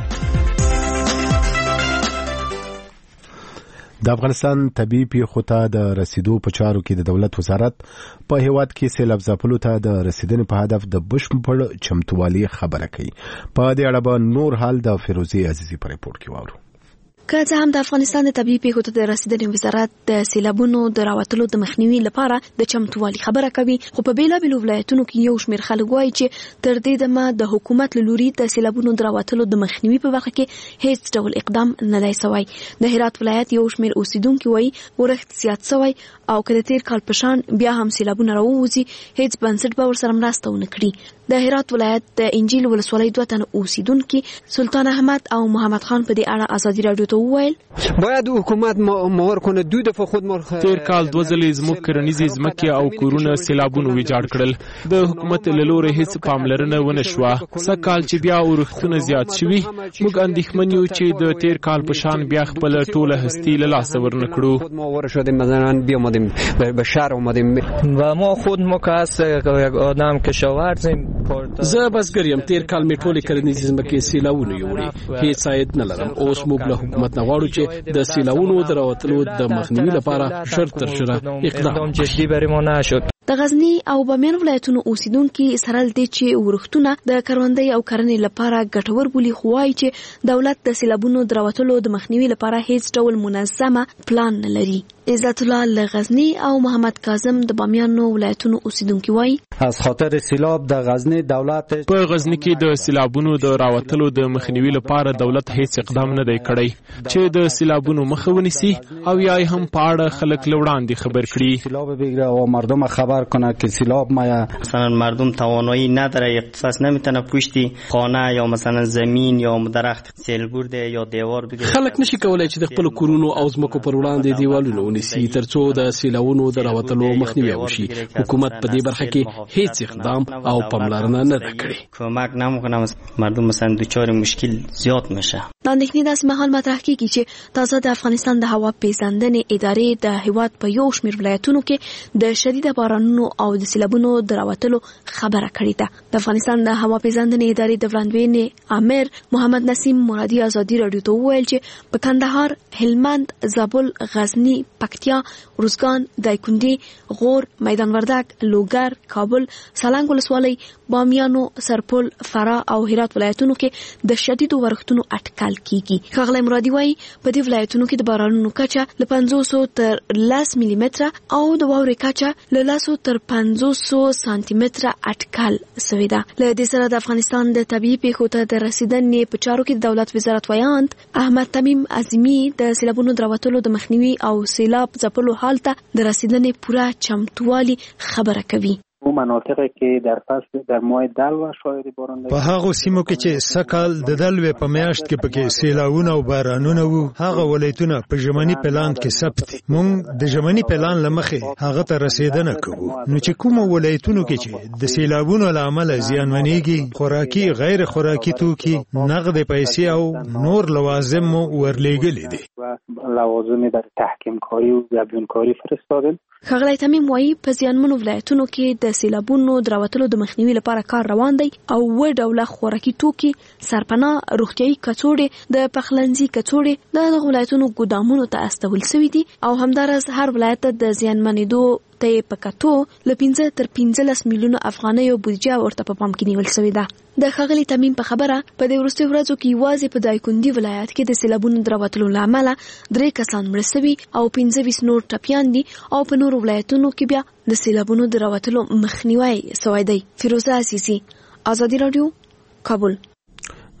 د افغانستان طبي پیښو ته د رسیدو په چارو کې د دولت وزارت په هیواد کې سیلاب ځپلو ته د رسیدنې په هدف د بشپړ چمتووالي خبره کوي. په دې اړه به نور حال د فیروزي عزیزي په ریپورت کې واورو. که څه هم د افغانستان د طبي پیښو ته د رسیدنې وزارت د سیلابونو د راوتلو د مخنیوي لپاره د چمتووالي خبره کوي، خو په بیلابیلو ولایتونو کې یو شمېر خلک وایي چې تر دې دمه د حکومت له لوري د سیلابونو د راوتلو د مخنیوي په برخه کې هیڅ ډول اقدام نه دی سوی. د هرات ولایت یو شمېر اوسیدونکي وایي ورښت زیات سوی او که د تیر کال په شان بیا هم سیلابونه راووځي هیڅ بنسټ به ورسره مرسته ونه کړي. د هرات ولایت د انجیل ولسوالۍ 2 تنه اوسیدونکي سلطان احمد او محمد خان په دې اړه ازادي رادیو ته وویل باید حکومت مهار کنه دوی د خود تیر کال 2 ځلې زموږ کرنیزې ځمکې او کورونه سیلابونو ویجاړ کړل. د حکومت له لوري هیڅ پاملرنه ونه شوه. سږ چې بیا ورښتونه زیات شوي موږ اندېښمن یو چې د تیر کال په شان بیا خپل ټوله هستی له لاسه ورنکړو. ما ورشدیم مثلا بیامدیم به شهر اومدیم و ما خود مکاس یک آدم کشاورزیم. زه بزګر یم. تیر کال می ټولې کرنیزې ځمکې سیلاونه یوړې. هیڅ عاید نه لرم. اوس موږ له حکومت نه غواړو چې د سیلاونو د راوتلو د مخنیوي لپاره ژر تر ژره اقدام جدي بری ما نشد. د غزنی او بامیان ولایتونو اوسیدونکي سره دي چې ورښتونه د کروندې او کرنې لپاره ګټور بولي، خو وايي چې دولت د سیلابونو د راوتلو د مخنیوي لپاره هیڅ ډول منظمه پلان نه لري. عزت الله لغزنی او محمد کاظم د بامیان ولایتونو اوسیدونکي وایي از خاطر سیلاب د غزنی دولت په غزنی کې د سیلابونو د راوتلو د مخنیوي لپاره دولت هیڅ اقدام نه دی کړی چې د سیلابونو مخه ونیسي او یا هم په اړه خلک لوړاندې خبر کړي. سیلاب بگیره و مردم خبر کنه که سیلاب ما مثلا مردم توانایی نداره، اقتصاص نمیتونه پشتی خانه یا مثلا زمین یا درخت سیل برده یا دیوار بگیره. خلک نشي کولای چې د خپل کورونو او ځمکو پر وړاندې دیوالونه ونیسي ترڅو د سیلابونو د راوتلو مخنیوي وشي. حکومت په دې برخه کې هیڅ اقدام او پاملرنه نه کړې. کمک نمیکنه، مردم مثلا دوچار مشکل زیات میشه. د اندېښنې داسې مهال مطرح کیږي چې تازه د افغانستان د هوا پیژندنې ادارې د هیواد په یو شمېر ولایتونو کې د شدید بارانونو او د سیلابونو د راوتلو خبره کړې ده. د افغانستان د هوا پیژندنې ادارې د وړاندوینې امیر محمد نسیم مرادي ازادي رادیو ته وویل چې په کندهار، هلمند، زابل، غزني، پکتیا، روزګان، دایکنډي، غور، میدان وردګ، لوګر، کابل، سالنګ ولسوالۍ، بامیانو، سرپل، فرا او هرات ولایتونو کې د شدیدو ورښتونو اټکل کیږي. ښاغلی مرادي وایي په دې ولایتونو کې د بارانونو کچه له 500 تر 10 ملي متره او د واورې کچه له 10 تر 500 سانتي متره اټکل شوې ده. له دې سره د افغانستان د طبیعي پیښو ته د رسیدنې په چارو کې د دولت وزارت ویاند احمد تمیم عظیمی د سیلابونو د راوتلو د مخنیوي او سیلاب ځپلو حال ته د رسیدنې پوره چمتووالي خبره کوي. اون مناطقی که در فصل در ماه دلو شاید باران په هغه سیمو کې چې سکهال د دلو په میاشت کې پکې سیلاونه او بارانونه وو، هغه ولایتونه په ژمنی پلان کې ثبت دي. مونږ د ژمنی پلان لمخې هغه ته رسیدنه کوو. نو چې کوم ولایتونو کې چې د سیلابونو له امله زیانمنېږي، خوراکي غیر خوراکي توکي، نقد پیسې او نور لوازم مو ورلېږلي دي. لوازم در تحکیم کاری و زبون کاری فرستادیم. ښاغلی تمیم وایي په زیانمنو ولایتونو کې د سیلابونو د راوتلو د مخنیوي لپاره کار روان دی او 7 ډوله خوراکي توکي، سرپناه، روغتیایي کڅوړې، د پخلنځي کڅوړې د دغو ولایتونو ګودامونو ته استول شوي دي او همداراز هر ولایت د زیانمنېدو ته په کتو له 15 تر 15 میلیونه افغانیو بودیجه ورته په پام کې نیول شوې ده. د ښاغلي تمیم په خبره په دې وروستیو ورځو کې یوازې په دایکنډي ولایت کې د سیلابونو د راوتلو له امله 3 کسان مړه شوي او 25 نور ټپیان دي او په نورو ولایتونو کې بیا د سیلابونو د راوتلو مخنیوی شوی دی. فیروزه عزیزي، ازادي رادیو، کابل.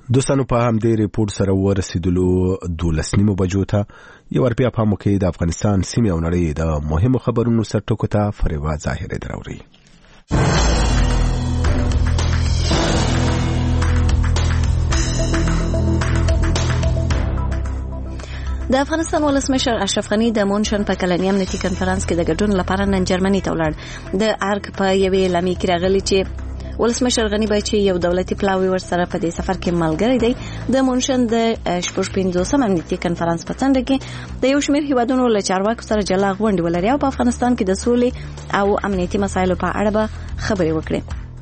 دوستانو په همدې ریپورت سره ورسېدلو 12 بجو ته یو ور بیا په موکې د افغانستان سیمې او نړۍ د مهمو خبرونو سرټکو ته فریوا ظاهره دراوړي. د افغانستان ولسمشر اشرف غنی د مونشن په کلنی امنیتي کنفرانس کې د ګډون لپاره نن جرمني ته ولاړ. د ارګ په یوې اعلامیه کې راغلي چې ولسمشر غنی باید چې یو دولتي پلاوی ورسره په دې سفر کې ملګری دی. د مونشن د 55 امنیتي کنفرانس په څنډه کې د یو شمېر هیوادونو له چارواکو سره جلا غونډې ولري او په افغانستان کې د سولې او امنیتي مسایلو په اړه به خبرې وکړي.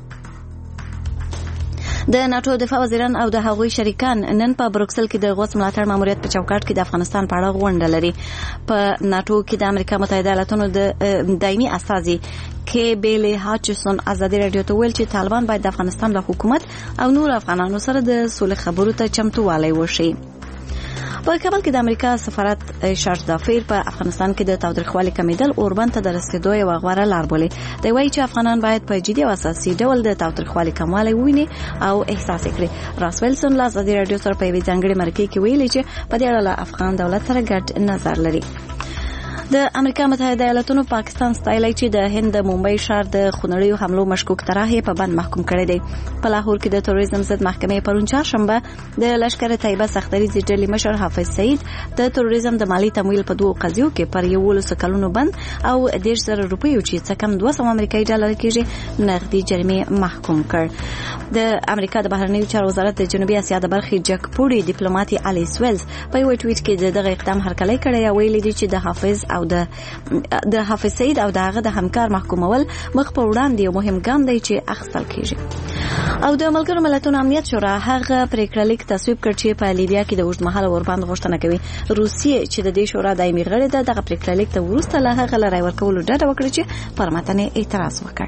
د ناتو دفاع وزیران او د هغوی شریکان نن په بروکسل کې د غوڅ ملاتړ ماموریت په چوکاټ کې د افغانستان په اړه غونډه لري. په ناتو کې د امریکا متحده ایالاتونو د دایمي استازي کې بیلی هاچسون ازادي رادیو ته ویل چې طالبان باید د افغانستان له حکومت او نور افغانانو سره د سولې خبرو ته چمتووالی وشي. په کابل کې د امریکا سفارت شارج دافیر په افغانستان کې د تاوتریخوالي کمیدل اوربند ته د رسیدو یو غوره لار بولي. دی وایي چې افغانان باید په جدي او اساسي ډول د تاوتریخوالي کموالی وویني او احساس کړي. راس ویلسون له ازادي رادیو سره په یوې ځانګړې مرکې کې ویلي چې په دې اړه له افغان دولت سره ګډ نظر لري. د امریکا متحده ایالاتونو پاکستان ستایلی چې د هند د ممبئی ښار د خونړیو حملو مشکوک طرح یې په بند محکوم کړی دی. په لاهور کې د تروریزم ضد محکمې پرون چهارشنبه د لشکر طیبه سختریزې ډلې مشر حافظ سعید د تروریزم د مالی تمویل په 2 قضیو کې پر 11 کلونو بند او 10,000 روپیو چې څه کم 200 امریکایي ډالر کېږي نغدي جریمې محکوم کړ. د امریکا د بهرنیو چارو وزارت د جنوبي اسیا د برخې جګپوړي ډیپلوماټي الیس ویلز په یو ټویټ کې دغه اقدام هرکلی کړی او ویلي دی چې د حافظ سعید او دغه د همکار محکومول مخ په وړاندې یو مهم ګام دی چې اخیستل کیږي. او د ملګرو ملتونو امنیت شورا هغه پریکړه لیک تصویب کړ چې په لیبیا کې د اوږدمهاله اوربند غوښتنه کوي. روسیې چې د دې شورا دایمي غړې ده دغه پریکړه لیک ته وروسته له هغه لړۍ ورکولو ډډه وکړه چې پر متن اعتراض وکړ.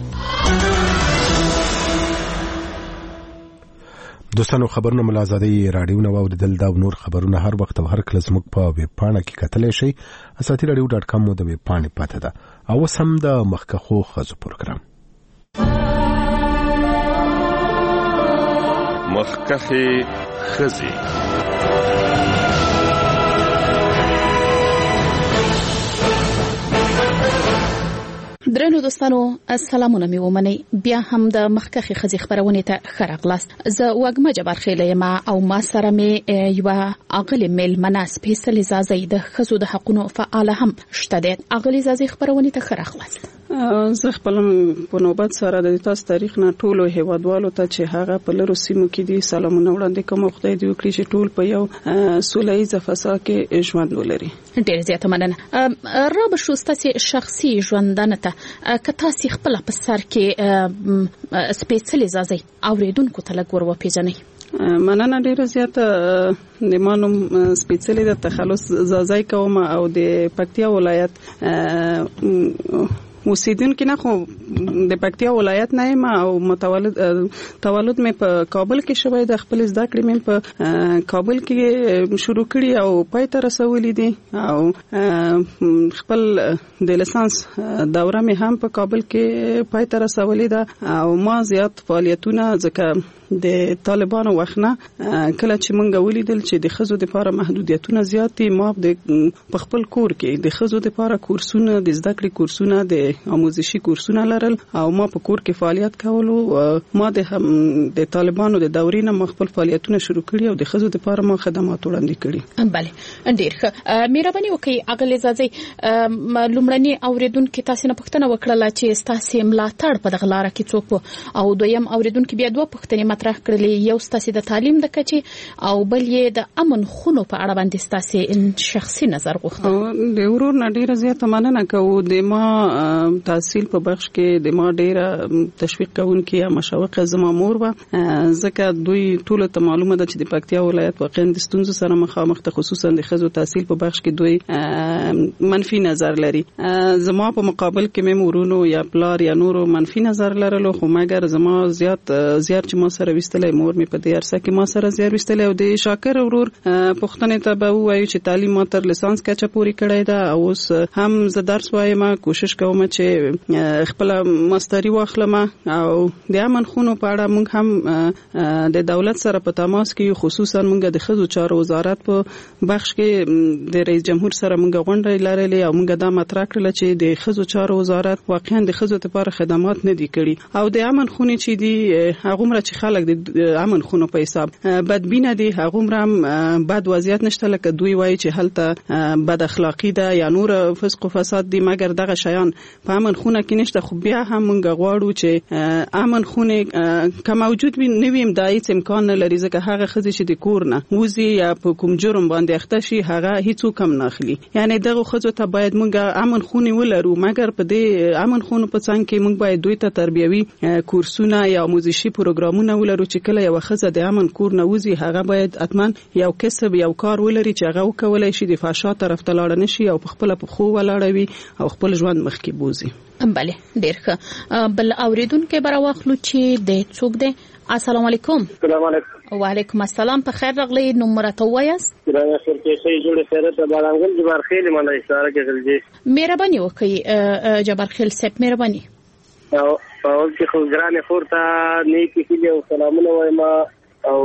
دوستانو خبرونه ملازادي رادیو نو اوریدل دا نور خبرونه هر وخت او هر کله زموږ په ویب پاڼه کې کتلی شئ. asatiradio.com مو د ویب پاڼې پته ده. او سم د مخکخو خزو پروګرام مخکخه خزي. درنو دوستانو السلامونه می ومني. بیا هم د مخکخي خزي خبرونه ته خراغلاست. زه وګمه جبر خېلې ما او ما سره می یو اغل میل مناس پیسل زازي د خزو د حقونو فعال هم شته ده. اغل زازي خبرونه ته خراغلاست. زه خپل په نوبت سره د تاسو تاریخ نه ټولو هیوادوالو ته چې هغه په لرو سیمو کې دي سلامونه وړاندې کوم. خدای دې وکړي چې ټول په یو سوله‌ییز فضا کې ژوند ولري. ډېر زیاته مننه. را به شوستاسي شخصي ژوندانه ته کته سي خپل په سر کې سپیشل زازي اوریدونکو ته لګور و پیژنې. مننه ډیره زیاته. د مانوم سپیشل د تخلص زازي کوم او د پکتیا ولایت اوسیدونکو نه خو د پکتیا ولایت نه یم او تولد مې په کابل کې شوی. د خپل زده کړې مې په کابل کې شروع کړې او پای ته رسولې دي او خپل د لیسانس دوره مې هم په کابل کې پای ته رسولې ده او ما زیات فعالیتونه ځکه د طالبانو وښنه کله چې مونږ ولیدل چې د خزو د لپاره محدودیتونه زیات دي. ما په خپل کور کې د خزو د لپاره کورسونه د زده کړې کورسونه د آموزشي کورسونه لرل او ما په کور کې فعالیت کولو. ما د طالبانو د دورې نه خپل فعالیتونه شروع کړي او د خزو د لپاره ما خدمات وړاندې کړي. بله ډیر ښه. مهرباني وکړئ اغل زازي لومړني اوریدونکو تاسو نه پوښتنه وکړه چې تاسو ملاتړ په دغه لار کې څوک او دویم اوریدونکو بیا دوه پوښتنې مطرح کړلې. یو تاسو د تعلیم د کچې او بل یې د امن خونو په اړه باندې تاسو شخصي نظر غوښتل. د ورور نه ډیره زیاته مننه کوو. د ما تحصیل په بخش کې د ما ډیره تشویق کوونکې یا مشوقه زما مور و ځکه دوی ټول ته معلومه ده چې د پکتیا ولایت واقعا د ستونزو سره مخامخ ده خصوصا د خزو تحصیل په بخش کې دوی منفي نظر لري. زما په مقابل کې مې ورونو یا پلار یا نورو منفي نظر لرلو خو مګر زما زیات چې ما سره سره وستلې مور مې په دې عرصه کې ما سره زیار وستلې او د شاکر ورور پښتنې ته به وایي چې تعلیم ما تر لیسانس کچه پوری کړی دا او اوس هم ز درس وایم کوشش کوم چې خپل ماستری واخلم او د امن خونو په اړه موږ هم د دولت سره په تماس کې خصوصا موږ د ښځو چارو وزارت په بخش کې د رئیس جمهور سره موږ غونډه لرلې او موږ دا مطرح کړل چې د ښځو چارو وزارت واقعا د ښځو لپاره خدمات نه دي کړي او د امن خونې چې دي هغه مر چې خلک د امن خونو په حساب بدبینه دي هغه مر بد وضعیت نشته لکه دوی وایي چې هلته بد اخلاقی ده یا نور فسق و فساد دي مګر دغه شیان په امن خونه کې نشته خو بیا هم موږ غواړو چې امن خونه که موجود وي نه وي امدایي امکان نه لري ځکه هغه ښځې چې د کور نه وزي یا په کوم جرم باندې اخته شي هغه هیڅوک هم نه اخلي یعنی دغه ښځو ته باید موږ امن خونه ولرو مګر په دې امن خونه په څنګ کې موږ باید دوی ته تربیوي کورسونه یا آموزشي پروګرامونه ولرو چې کله یو ښځه د امن کور نه وزي هغه باید اتمن یو کسب یو کار ولري چې هغه وکولای شي د فحشا طرف ته لاړ نه شي او په خپل په خو ولاړوي او خپل ژوند مخکې بوزي. بله ډیر ښه بل اوریدونکو برا واخلو چې د څوک دی. السلام علیکم. السلام علیکم. وعلیکم السلام. په خیر راغلی. نومره ته وایاست؟ ګرانه خیر کې شي جوړه خیرت بارانګل جبار خیل مله اشاره کې غلجی. مهرباني وکړئ جبار خیل صاحب مهرباني. او چې خو ګرانه خورته نیکی کیږي او سلامونه وایم او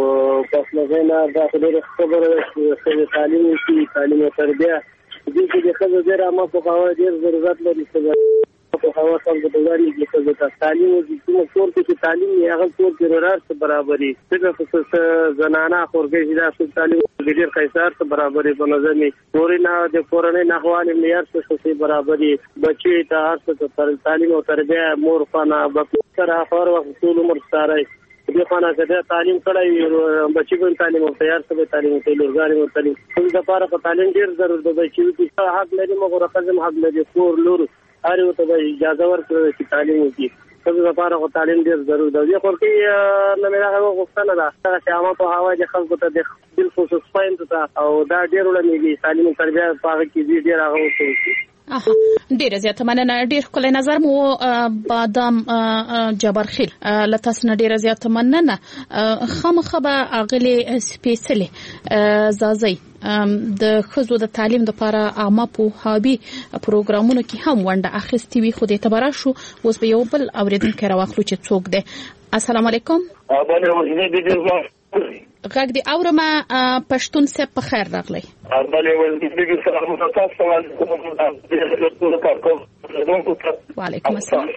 پس لغینا دا خبره چې تعلیم کې تعلیم او تربیه دې کې خلک ډیر ما په خوا ډیر ضرورت لري چې په خوا سم د دواري کې چې تعلیم او کوم څور کې تعلیم یې هغه څور کې ضرورت برابرۍ څنګه خصوص زنانه خورګي دا تعلیم ډیر قیصر ته برابرۍ په نظر می پورینا د کورنۍ نخوال معیار څخه برابرۍ بچي ته هر تعلیم او تربیه مور فانا بکر اخر وخت ټول عمر سره دې خانه کې تعلیم کړای بچي په تعلیم او تیار سره تعلیم او لورګاری او تعلیم څنګه د لپاره په تعلیم ډیر ضرورت دی چې حق لري مګر خزم حق لري کور لور هر یو ته اجازه ورکړي چې تعلیم وکړي څنګه لپاره په تعلیم ډیر ضرورت دی خو کې نه مې هغه غوښتنه ده چې عامه په هوا د خلکو ته د بل خصوص پاین ته او دا ډیر ولنيږي تعلیم او تربیه په هغه کې ډیر هغه وکړي. ډیر زیات مننه. ډیر کله نظر مو بادام جبر خیل لتاسو نه ډیر زیات مننه. خامخبه اغلی سپیشلی زازي د خزو د تعلیم لپاره عامه په هابي پروګرامونو کې هم ونده اخیستي وي خو د اعتبار شو اوس به یو بل اوریدونکو راوخلو چې څوک دی. السلام علیکم. غږ دی اورما پښتون سه په خیر راغلی. وعلیکم السلام.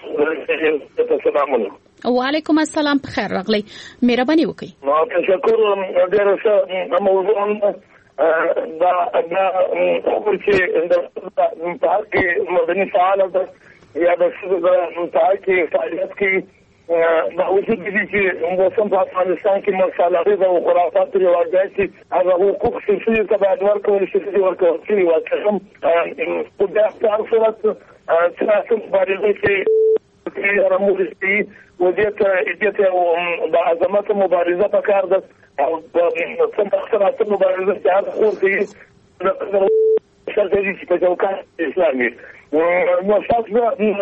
وعلیکم السلام په خیر راغلی. مهرباني وکړئ. تشکر ډیر ښه موضوع دا خبر چې د پارکي مدني فعال ده یا د پارکي فعالیت کې دا وجود دي چې موږ په افغانستان کې مسالې او خرافات رواجات دي هغه حقوق سیاسي ته باید ورکول شي چې ورکول شي واکم په دغه صورت چې مبارزه کې راموږي ودیت او د عظمت مبارزه په کار ده او څنګه څنګه مبارزه چې هغه خو دې شرطي چې په چوکاټ اسلامي ستاسو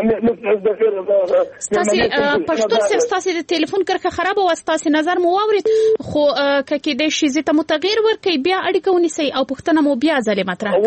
د ټلیفون کرکه خراب او ستاسو نظر مو واورید خو ککې د شي زته متغیر ورکي بیا اړیکه ونیسي او پښتنه مو بیا ځلې مطرح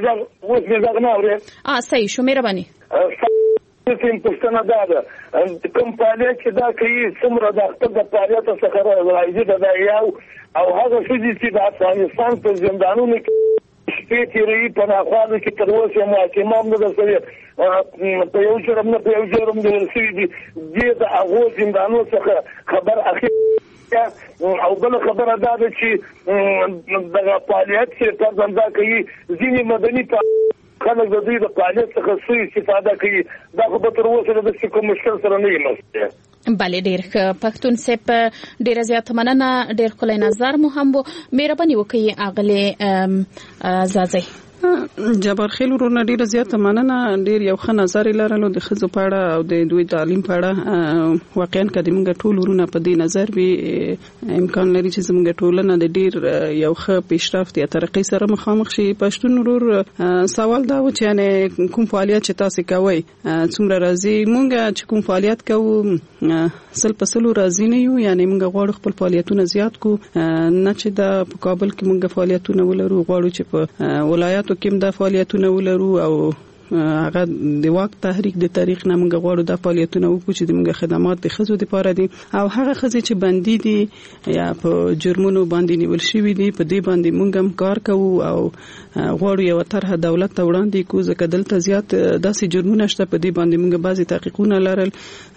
کړئ. صحیح شو. مهرباني. سیم پښتنه ده کوم فعالیت چې دا کوي څومره د خپل د فعالیت څخه راځي دا یو او هغه چې د افغانستان په زندانونو کې شپې تیرې په ناخوالو کې تر اوسه محاکمه هم نه شوې په یو جرم نه په یو جرم د رسېدي دې د هغو زندانونو څخه خبر اخلي او بل خبره دا ده چې دغه فعالیت چې پرځنده کوي ځینې مدني خلک د دې د فعالیت څخه څه استفاده کوي دا خو به تر اوسه د کوم مشکل سره نه یمسته. بله ډیر پښتون سپ ډیر زیات مننه. ډیر کله نظر مو هم مهرباني وکړئ اغله زازي. جبار خیل ورونه ډیره زیاته مننه. ډیر یو ښه نظر لرلو د ښځو په اړه او د دوی تعلیم په اړه. واقعا کدی موږ ټول ورونه په دې نظر وی امکان لري چې زموږ ټولنه د ډیر یو ښه پیشرفت یا ترقی سره مخامخ شي. پښتون ورور سوال دا و چې یعنی کوم فعالیت چې تاسو کوي څومره راځي؟ موږ چې کوم فعالیت کوو سل په سلو راځي نه یو، یعنی موږ غواړو خپل فعالیتونه زیات کو، نه چې دا په کابل کې موږ فعالیتونه ولرو، غواړو چې په ولایاتو کې دا فعالیتونه ولرو او هغه د واک تحریک د تاریخ نه موږ غواړو د فعالیتونه وکړو چې موږ خدمات د ښځو لپاره دي او هغه ښځې چې بندي دي یا په جرمونو باندې نیول شوي دي په دې باندې موږ هم کار کوو او غواړو یو طرحه دولت ته وړاندې کوو، ځکه دلته زیات داسې جرمونه شته په دې باندې موږ بعضې تحقیقونه لرل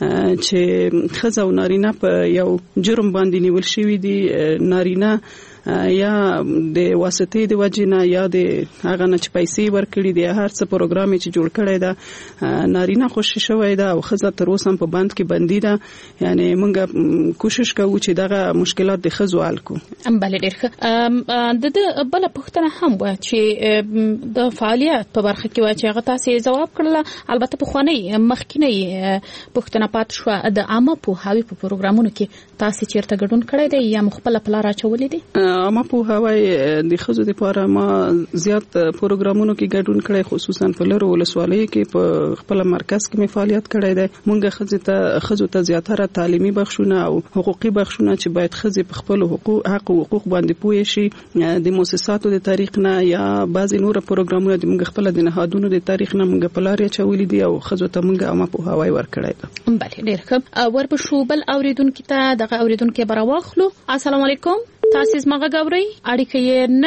چې ښځه او نارینه په یو جرم باندې نیول شوي دي، نارینه یا د واسطې د وجنه یا د هغه نه چې پیسې ورکړي دي هر څه پروګرام چې جوړ کړی دا نارینه خوشی شوی دا او ښځه تر اوسه په بند کې بندي ده. یعنی موږ کوشش کوو چې دغه مشکلات د ښځو حل کړو. بله ډېر ښه. د بله پوښتنه هم وه چې د فعالیت په برخه کې وه چې هغه تاسې ځواب کړله، البته پخوانۍ مخکینۍ پوښتنه پاتې شوه د عامه پوهاوي په پروګرامونو کې تاسې چیرته ګډون کړی دی یا مو خپله په لاره اچولې دي؟ عامه پوهاوی د ښځو لپاره ما زیات پروګرامونو کې ګډون کړی، خصوصا په لرو ولسوالیو کې په خپل مرکز کې مې فعالیت کړی دی. موږ ښځو ته زیاتره تعلیمي بخښونه او حقوقي بخښونه چې باید ښځې په خپل حق او حقوق باندې پوه شي د مؤسساتو د تاریخ نه یا بعضې نور پروګرامونه د موږ خپل د نهادونو د تاریخ نه موږ په لارې اچولي دي او ښځو ته موږ عامه پوهاوی ورکړی دی. بله ډېر ښه. وربشو بل اوریدونکي ته دغه اوریدونکي به راواخلو. السلام علیکم، تاسو زما غږ اورئ؟ اړیکه یې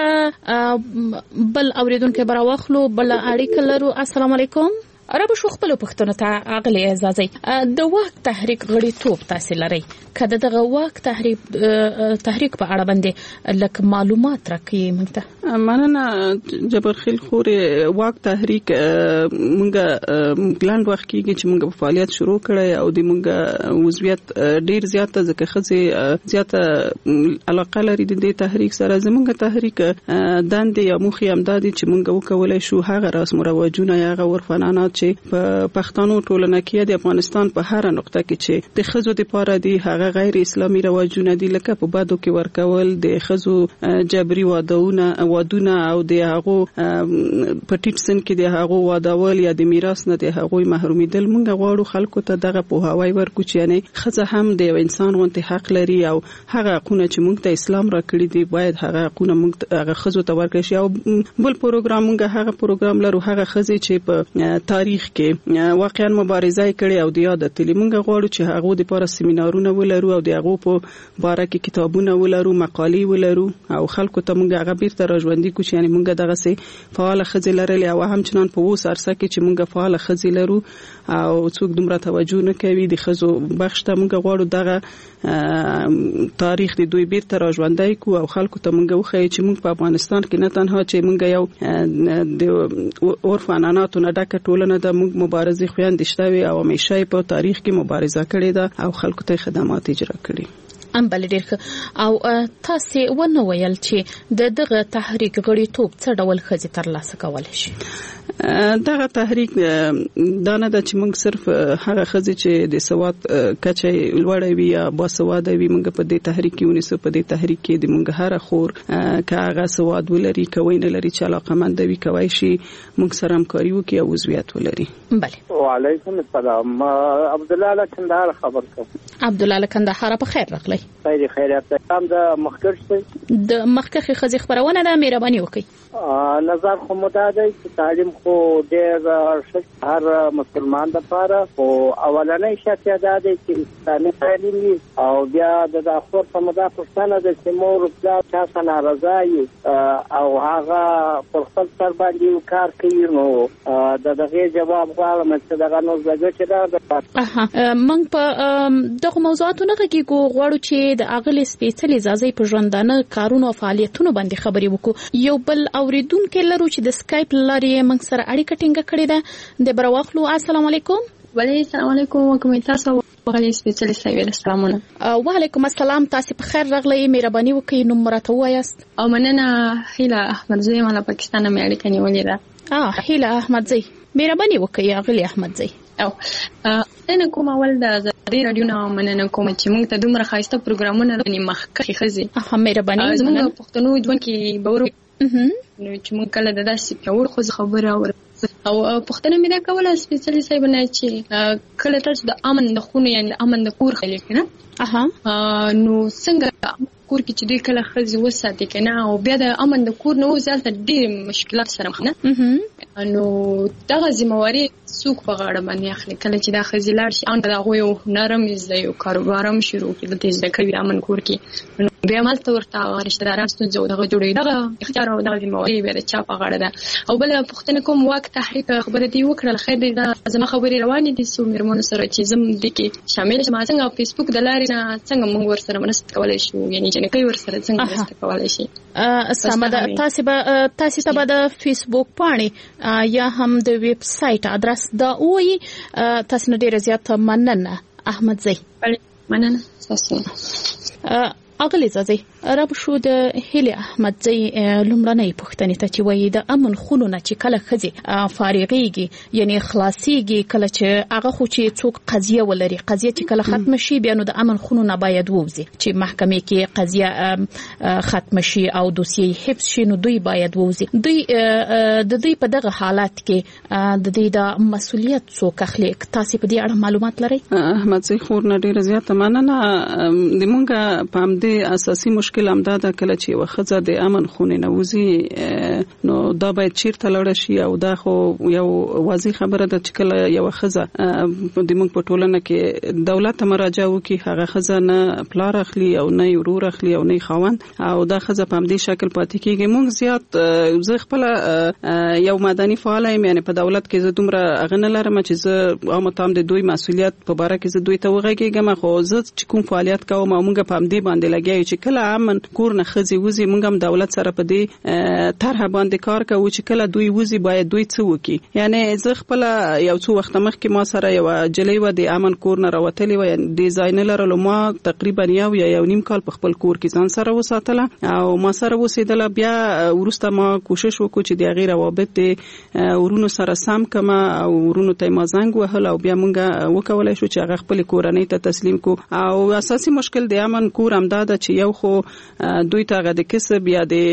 نشته. بل اوریدونکي به راواخلو، بل اړیکه لرو. السلام علیکم. عربو شو خپل پښتنو ته اغلی اعزازي د واک تحریک غړیتوب تاسو لري، کله دغه واک تحریک په اړه باندې لکه معلومات راکړئ موږ ته. مننه جبر خیل خورې. واک تحریک موږ لاند وخت کې چې موږ په فعالیت شروع کړی او د موږ عضویت ډیر زیاته ځکه ښځې زیاته علاقه لري د دې تحریک سره. زموږ تحریک دندې یا موخې هم دا دي چې موږ وکولای شو هغه رسم و رواجونه یا هغه عرفانات په پښتنو ټولنه کې د افغانستان په هر نقطه کې چې د ښځو لپاره دي هغه غیر اسلامي رواجونه دي، لکه په بادو کې ورکول، د ښځو جبري وادونه او د هغو په ټیټ سن کې د هغو وادول یا د میراث نه د هغوی محرومیدل. موږ غواړو خلکو ته دغه پوهاوی ورکړو چې یعنی ښځه هم د یو انسان غوندې حق لري او هغه حقونه چې موږ ته اسلام راکړي دي باید هغه حقونه موږ هغه ښځو ته ورکړي شي. او بل پروګرام موږ هغه پروګرام لرو هغه ښځې چې په تاریخ کې واقعا مبارزه کړي او د یاد تلې. موږ غواړو چې هغه د لپاره سیمینارونه ولرو او د هغه په باره کې کتابونه ولرو، مقالې ولرو او خلکو ته موږ هغه بیرته راژوندي کوو چې یعنی موږ دغه سي فعال ښځې لرلې او همچنان په اوس عرصه کې چې موږ فعال ښځې لرو او څوک دومره توجه نه کوي د ښځو بخش ته. موږ غواړو دغه تاریخ د دوی بیرته راژوندي کوو او خلکو ته موږ وښیو چې موږ په افغانستان کې نه تنها چې موږ یو د عرف عنعناتو نه ډکه ټولنه د موږ مبارزې خويندې شته او همیشه په تاریخ کې مبارزه کړې ده او خلکو ته خدمات اجرا کړي. بل ډېر ښه. او تاسو ونه ویل چې دغه تحریک غړیتوب څه ډول ښځې ترلاسه کولای شي؟ دغه تحریک دا نه ده چې موږ صرف هغه ښځې چې د سواد کچه لوړه وي یا باسواده وي موږ په دې تحریک کې ونیسو. په دې تحریک کې د موږ هر خور که هغه سواد ولري کوي نه لري چې علاقمند وي کوي شي موږ سره همکاري وکړي او عضویت ولري. بله. وعلیکم السلام. عبدالله کندهار خبر کوم. عبدالله کندهار په خیر راغلی. خیریت تام د مخکښ د مخکښ خزي خبرونه ده، مهرباني وکړئ. نظر خو متعدی چې تعلیم خو ډېر هر مسلمان لپاره او اولنۍ شرط دا دی چې اسلامي تعلیم وي او بیا د اخر په مدا پښتنه د سیمور د چا ناراضه او هغه پر خپل سر باندې کار کوي نو دغه جواب غواړم چې دغه نو زګه چې دا موږ په دغه موضوعاتو نه غواړو چې د اغلی سپیڅلې ځای په ژوندانه کارونو او فعالیتونو باندې خبرې وکړو. یو بل اوریدونکو لرو چې د سکایپ لارې موږ سره اړیکه ټینګه کړې ده. د برواخلو. السلام علیکم. وعلیکم السلام علیکم. کوم تاسو وغلی سپیڅلې سوي سلامونه. وعلیکم السلام. تاسو په خیر راغلی. مهرباني وکړئ نوم راته ووایاست. او مننه. هیله احمدزی مله پاکستان مې اړیکه نیولې ده. هیله احمدزی مهرباني وکړئ اغلی احمدزی. او نن کوم اول د زړې رادیو نه مننه کوم چې موږ ته دومره ښایسته پروګرامونه لري مخکې خزي. مهرباني. زموږ پښتنو ژوند کې باور نو چې موږ کله د داسې پیاوړ خو خبره او پښتنه مې دا کوله سپیڅلې صاحب نه چې کله تاسو د امن د خونه یعنی امن د کور خلک نه نو څنګه کور کې چې دوی کله خزي وساتي کنه او بیا د امن د کور نو ځل ډېر مشکلات سره مخ نه نو دغه ذمہواری څوک په غاړه باندې اخلي کله چې دا خزي لاړ شي ان دا غوي نرم زده یو کاروبارم شروع کړي د دې کوي امن کور کې بیا مالته ورته رشتہ داران ستونزه دغه جوړي دغه اختیار او دغه ذمہواری به چا په غاړه ده. او بل پښتنه کوم وخت تحریک خبره دی وکړل خیر دی دا زما خبري روانې دي سو مرمن سره چې زم د کې شامل شمه څنګه فیسبوک د لارې نه څنګه موږ ورسره مرسته کولای شو یعنی چې کوي ورسره څنګه مرسته کولای شي. تاسو ته د فیسبوک پاڼې یا هم د ویب سټ ادرس دا وایي. تاسو نه ډیر زیات مننه احمدزی. مننه تاسو. اغلی زازی رب شو د هیله احمدزی لومړنۍ پوښتنې ته چې وایي د امن خونونه چې کله خزي فارغيږي یعنی خلاصيږي کله چې هغه خو چې څوک قضیه ولري قضیه چې کله ختم شي بیا نو د امن خونونه باید ووزي چې محکمې کې قضیه ختم شي او دوسیه حفظ شي نو دوی باید ووزي. دوی د دوی په دغه حالات کې د دوی د مسولیت څوک اخلي. تاسو په دې اړه معلومات لرئ؟ احمدزی خور نه ډیره زیاته مننه. د مونږه په دې اساسي مشکل همدا ده کله چې وخزه د امن خونه نوځي نو دا باید چیرته لړ شي او دا خو یو واضح خبره ده چې کله یو وخزه د موږ په ټولنه کې دولت مراجعه وکي هغه خزه نه پلار اخلي او نه ورور اخلي او نه خاوند او دا خزه په دې شکل پاتې کیږي. موږ زیات زه خپل یو مدني فعال یم یعنی په دولت کې زه دومره اغنه لرم چې زه عامه د دوی مسولیت په باره کې زه دوی ته وغږیږم خو زه چې کوم فعالیت کوم موږ په دې باندې لګیږي چې کله امن کور نه خزي وزي موږ هم دولت سره په دې طرح باندې کار کوو چې کله دوی وزي باید دوی څه وکي. یعنی زه خپل یو څو وخت مخکې ما سره یو جلې و د امن کور نه راوتلی و ډیزاین لرلو ما تقریبا یو نیم کال په خپل کور کې ځان سره وساتله او ما سره وسیدله. بیا ورسته ما کوشش وکړ چې د غیر روابط ورونو سره سم کما او ورونو ته ما زنګ وهل او بیا موږ وکولای شو چې هغه خپل کورنۍ ته تسلیم کو. او اساسي مشکل د امن کور هم دا چې یو خو دوی ته د کسب یا د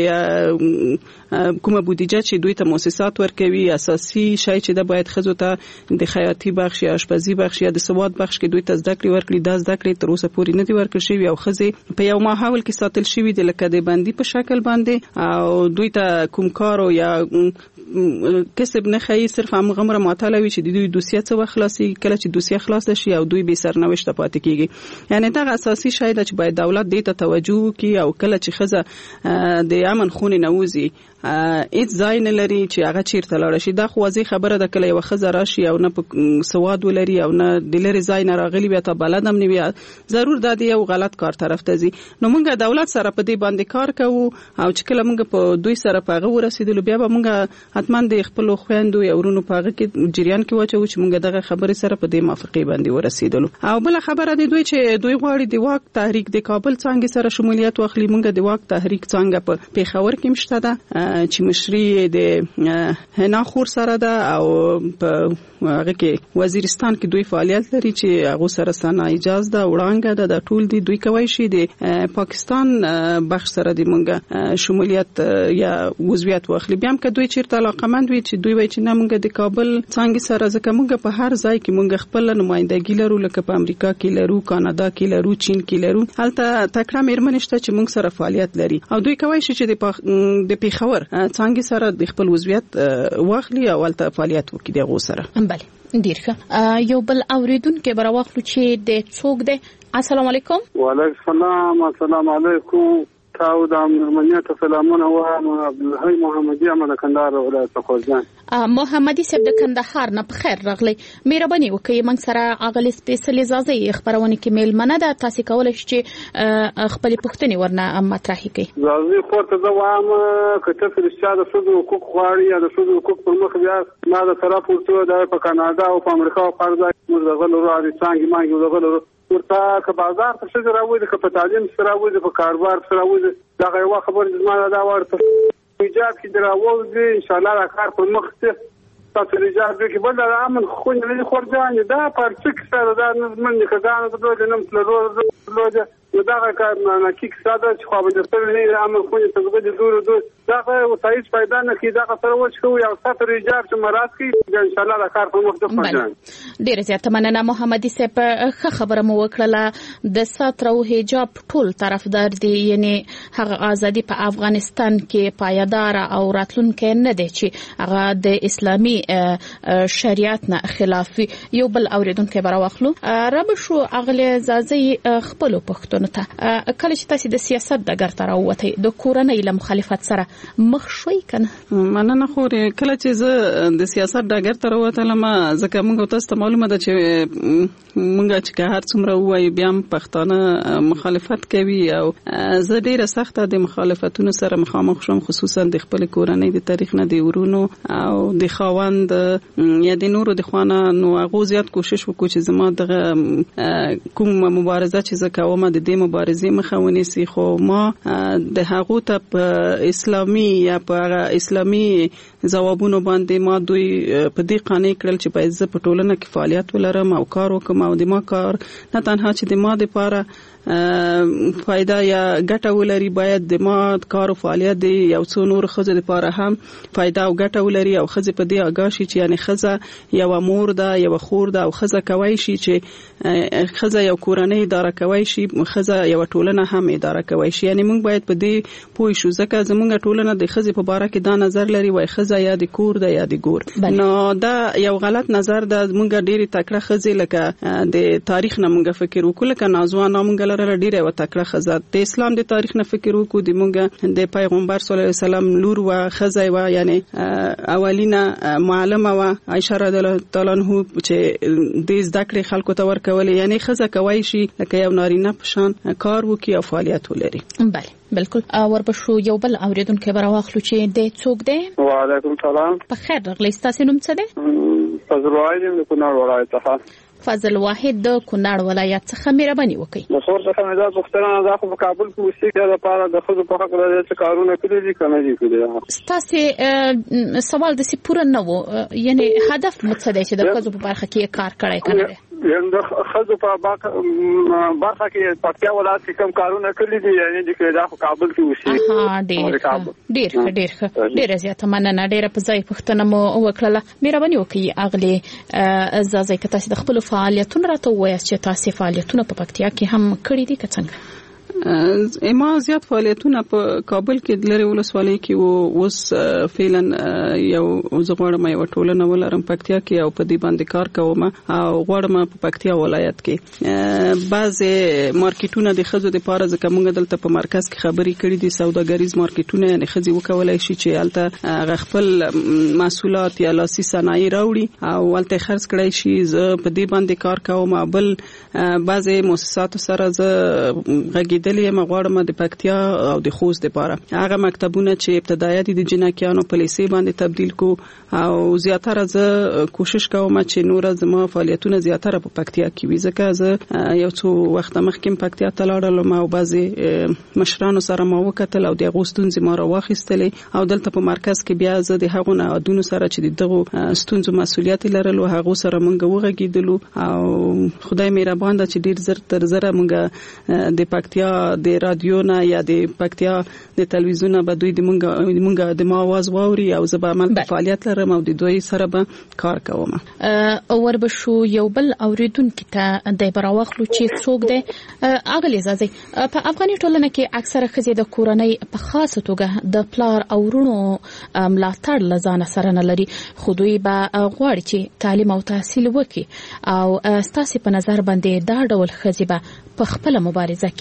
کومه بودیجه چې دوی ته مؤسسات ورکوي اساسي شای چې د باید خزو ته د خیاطي بخش یا آشپزي بخش یا د سواد بخش کې دوی ته زده کړې ورکړي د زده کړې تر اوسه پورې نه دی ورکړل شوی او خزي په یو ماحول کې ساتل شوی د لکه د بندي په شکل باندې او دوی ته کوم کار او یا کسب نه خي صرف هم غمره معطله وي چې د دوی دوسیه څه وخلاصي کله چې دوسیه خلاص شي او دوی به سرنوشت پاتې کیږي. یعنی دا اساسي شای چې باید دولت دې ته توجه وکړي او کله چې خزه د امن خونه نوځي هیڅ ځای نه لري چې هغه چیرته لاړ شي. دا خو واضح خبره ده کله یو خزه راشي او نه سواد ولري او نه د لري ځای نه راغلي بیا ته بلدم نه بیا ضرور د یو غلط کار طرف ته ځي. نو موږ دولت سره په دې باندې کار کوو او چې کله موږ په دوی سره پاغه ورسېدل بیا به موږ حتمان د خپل خويندو یا ورونو پاغه کې جریان کې واچو چې موږ دغه خبره سره په دې موافقه باندې ورسېدل. او بل خبره دی دوی چې دوی غواړي د واک تحریک د کابل څنګه سره شمولیت واخلي. موږ د واک تحریک څنګه په پیښور کې مشته ده چې مشري د حنا خور سره ده او په هغه کې وزیرستان کې دوی فعالیت لري چې هغه سره سنا اجازه ده وړاندې ده د ټول دی دوی کوي شي د پاکستان بخش سره د مونږه شمولیت یا عضویت واخلي. بیا هم که دوی چیرته علاقمند وي چې دوی وایي چې نه مونږ د کابل څنګه سره ځکه مونږ په هر ځای کې مونږ خپل نمائندګي لرو لکه په امریکا کې لرو کاناډا کې لرو چین کې لرو هلته تکړه میرمن شته چې مونږ سره فعالیت لري او دوی کوي شي چې د پیښور څنګه سره د خپل عضویت واخلي او هلته فعالیت وکړي دغه سره. بله ډیر ښه. یو بل اوریدونکو براوخلو چې د څوک ده. السلام علیکم. وعلیکم السلام. السلام علیکم. او د امنیت سلامونه وایم. عبدالحی محمدي ام د کندهار ولایت خوځان. محمدي صاحب د کندهار نه په خیر راغلی. مهرباني وکړئ موږ سره اغلی سپیشل ازازي خبرونه کې میل منه ده. تاسو کولای شئ چې خپل پوښتنې ورنه مطرح کړئ. زازي خورته زه وایم کته فرشته د شذو حقوق غواړي یا د شذو حقوق پر مخ بیا ما د طرف ورته د په کاناډا او په امریکا او په ځای موږ دغه لوري څنګه مانګو دغه ورته که بازار ته څه راوځي که په تعلیم سره راوځي په کاروبار سره راوځي دا یو خبر زما دا ورته ایجاد کې دراوځي ان شاء الله کار پر مخ ته تاسو ایجاد کې بل د امن خو نه خورځان دا پارچک سره دا من کګان ته د نن تلوځه دا کار نه کیک ساده چې خو به تر نه امن خو ته زغد دور دا او تایید پیدا نه کی دا سره وښکو یا ساتر ایجاد چې مراد کی ان شاء الله کار په مخ ته پاتې. ډیر زیات مننه محمدي صاحب. خبره مو وکړه د ساتر او حجاب ټول طرفدار دي یعنی هغه ازادي په افغانستان کې پایدار او راتلونکي نه دي چې هغه د اسلامي شریعت نه خلاف یو بل اوریدونکو براوخلو رب شو اغلی زازي خپل پښتون ته کله چې تاسو د سیاست د ګر تر اوته د کورنۍ له مخالفت سره مخ شوي کنه مننه خو کله چې زه د سیاست د ګر تر اوته لمه ځکه موږ تاسو ته معلومه ده چې موږ چې هر څومره وایي بیا پښتانه مخالفت کوي او زه ډیره سخته د مخالفتونو سره مخامخ شوم خصوصا د خپل کورنۍ د تاریخ نه دی ورونو او د خاوند یا د نورو د خوانه نو هغه زیات کوشش وکړو چې زما د کوم مبارزه چې زه کوم د دې مبارزې مخه ونیسي خو ما د هغه ته په اسلامي یا په اسلامي ځوابونو باندې ما دوی په دې قانې کړل چې باید زه په ټولنه کې فعالیت ولرم او کار وکم او د ما کار نه تنها چې د ما د لپاره فائدہ یا ګټه ولري باید د ما کار او فعالیت دی یو څو نور خزه لپاره هم فائدہ او ګټه ولري او خزه په دې آگاه شي چې یعنی خزه یو مور ده یو خور ده او خزه کوي شي چې خزه یو کورنۍ اداره کوي شي خزه یو ټولنه هم اداره کوي شي یعنی موږ باید په دې پوه شو ځکه زموږ ټولنه د خزه په باره کې دا نظر لري وای خزه یا د کور ده یا د ګور نو دا یو غلط نظر ده. موږ ډېری تکړه خزه لکه د تاریخ نه موږ فکر وکړو لکه نازوانه موږ لره ډیره و تکړه خزه د اسلام د تاریخ نه فکر وکړو د مونږ د پیغمبر صلی الله علیه وسلم لور و خزه و یعنی اولینا معلمه و عائشه رضی الله تعالی عنها چې د زده کړې خلکو ته ورکول یعنی خزه کوي شي لکه یو نارینه پشان کار وکي او فعالیت ولري. بله بالکل وربشو یو بل اوریدونکو براوخلو چې د څوک دی. وعلیکم سلام. په خیر راغلی. تاسو نوم څه دی؟ فضل واحد د کونړ ولایت څخه. فضل واحد د کونړ ولایت څخه مهرباني وکړئ. د خور څخه مې دا پوښتنه ده خو په کابل کې اوسېږي د لپاره د خود په حق لري چې کارونه کړی دي کنه دي کړی. تاسو سوال د سی پوره نه وو یعنی هدف مقصد چې د خود په برخه کې کار کړای کنه یعنی د خود په برخه کې پکتیا ولایت کې کوم کارونه کړی دي یعنی د کړه په کابل کې اوسېږي. ډیر زیات مننه. ډیر په ځای پوښتنه مو وکړه. مهرباني وکړئ اغلی زازي که تاسو د خپل فعالیتونه راته وایاست چې تاسو فعالیتونه په پکتیا کې هم کړی دي که څنګه؟ ما زیات فعالیتونه په کابل کې لري ولسوالۍ کې او اوس فعلا یو زغړم یو ټولنه ولرم پکتیا کې او په دې باندې کار کوم او غوړم په پکتیا ولایت کې بعضی مارکیټونه د خزو د پاره ځکه موږ دلته په مرکز کې خبري کړې دي سوداګریز مارکیټونه یعنی خزي وکولای شي چې الته خپل محصولات یا لاسي صنایع راوړي او الته خرڅ کړي شي. زه په دې باندې کار کوم. بل بعضی مؤسسات سره زه دلې مغواړم د پکتیا او د خوست لپاره هغه مکتبونه چې ابتدایي د جنکیانو په لیسې باندې تبدیل کو او زیاتره زه کوشش کوم چې نور زما فعالیتونه زیاتره په پکتیا کې وي ځکه زه یو څو وخت مخکې پکتیا ته لاړم او بعضي مشرانو سره ما وکتل او د غوستون زما را واخیستلې او دلته په مرکز کې بیا زه د هغو نه ادونو سره چې دغه ستونزو مسولیت لرلو هغه سره مونږ وغږیدلو او خدای مهربان ده چې ډیر زر تر زره مونږ د پکتیا د رادیو نه یا د پکتیا د تلویزیون به دوی د مونږ د ما आवाज واوري او زه به عمل فعالیت لرم او د دوی سره به کار کوم. وربشو یو بل اوریدونکو ته د براوخلو چې څوک دی اغلی زازي په افغاني ټولنه کې اکثره خزې د کورنۍ په خاصه توګه د پلار او ورونو ملاتړ لزانه سره نه لري خو دوی به غواړي چې تعلیم او تحصیل وکړي او ستاسو په نظر باندې دا ډول خزې به په خپل مبارزه کې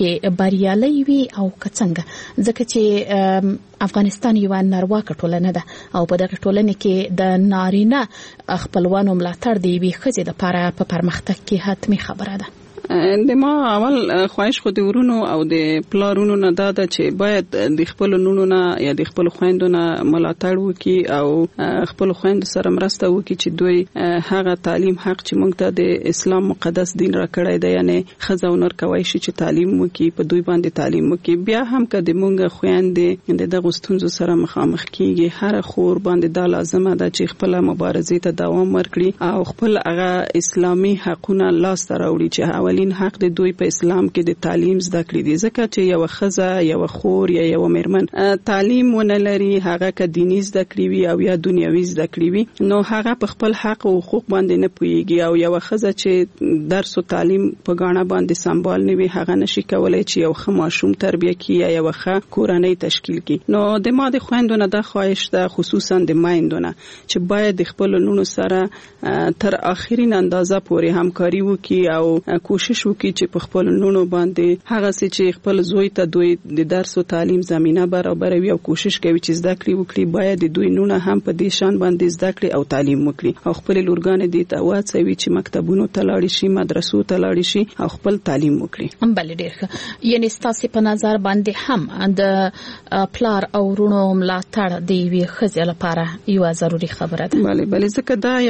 بریالي وي او کڅنګ ځکه چې افغانستان یو نارواکه ټولنه ده او په دغه ټولنه کې د نارینه خپلوانو ملاتړ دی وی خزه د لپاره په پرمختګ کې حتمی خبره ده. د ما اول خواهش خو د ورونو او د پلارونو نه دا ده چې باید د خپل نونو نه یا د خپل خويندو نه ملاتړ وکړي او خپل خويندو سره مرسته وکړي چې دوی هغه تعلیم حق چې موږ ته د اسلام مقدس دین را کړی دی یعنی خزه ونر کوي چې تعلیم وکړي په دوی باندې تعلیم وکړي. بیا هم که د موږ خويندې د غوستونزو سره مخامخ کیږي هر خور باندې دا لازمه ده چې خپل مبارزې ته دوام ورکړي او خپل هغه اسلامي حقونه لاس ته راوړي چې حق د دوی په اسلام کې د تعلیم زده کړې دي ځکه چې یو خزه یو خور یا یو میرمن تعلیم ونه لري هغه که دیني زده کړې وي او یا دنیوي زده کړې وي نو هغه په خپل حق او حقوق باندې نه پوهیږي او یو خزه چې درس او تعلیم په غاڼه باندې سمبال نه وي هغه نشي کولای چې یو ښه ماشوم تربیه کړي یا یو ښه کورنۍ تشکیل کړي. نو د ما د خويندو نه د خواهش ده خصوصا د مایندو نه چې باید د خپل نونو سره تر اخرین اندازه پورې همکاري وکړي او کوشش وکړي چې په خپل نونو باندې هغه څه چې خپل زوی ته دوی د درس او تعلیم زمينه برابروي او کوشش کوي چې زده کړي وکړي باید دوی نونه هم په دې شان باندې زده کړي او تعلیم وکړي او خپل لورګان دي ته واڅوي چې مکتبونو ته لاړ شي مدرسو ته لاړ شي او خپل تعلیم وکړي. بل ډیر ښه یعنی ستاسو په نظر باندې هم د پلار او رونو ملاتړ دی وی خزه لپاره یو ضروری خبره ده. بله ځکه دا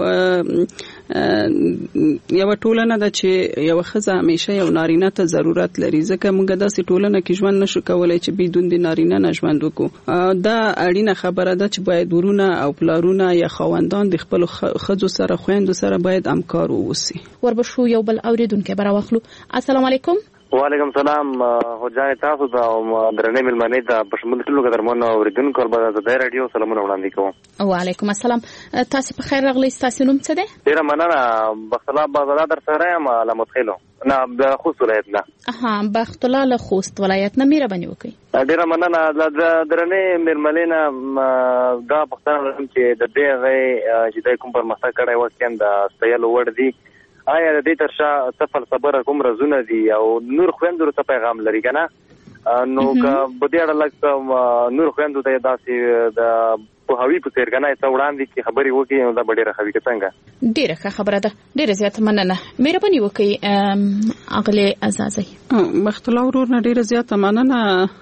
یو ټولنه ده چې یو خزه همیشه یو نارینه ته ضرورت لري ځکه موږ داسې ټولنه کې ژوند نشو کولای چې بدون د نارینه نه ژوند وکړو. دا اړینه خبره ده چې باید ورونه او پلارونه یا خاوندان د خپل خزو سره خويندو سره باید همکار ووسی. وربشو یو بل اوریدونکو براوخلو. السلام علیکم. وعلیکم سلام. هوجای تاسو دا درنې ملمنې دا پښمن ټولو قدرمن اوریدونکو البته د رادیو سلامونه وړاندې کوم. وعلیکم السلام. تاسو په خیر راغلی تاسو نوم څه دی؟ ډیره مننه بختلا بازار در سره یم علامت خیلو نه د خوست ولایت نه. بختلا له خوست ولایت نه مهرباني وکړئ. ډیره مننه د درنې ملمنې نه دا پښتنه چې د دې چې د کوم پرمختګ کړی وکړي د ستایلو وړ دي آیا د دې ترشا سفر صبر کوم رزونه دي او نور خويندو ته پیغام لري کنه نو که بده اړه نور خويندو ته داسې د په هوی په تیر کنه ته وړاندې کی خبري وکي نو دا ډیره خوي څنګه ډیره ښه خبره ده. ډیره زیاته مننه مهرباني وکړئ اغله عزازي. مختلا ورور نه ډیره زیاته مننه.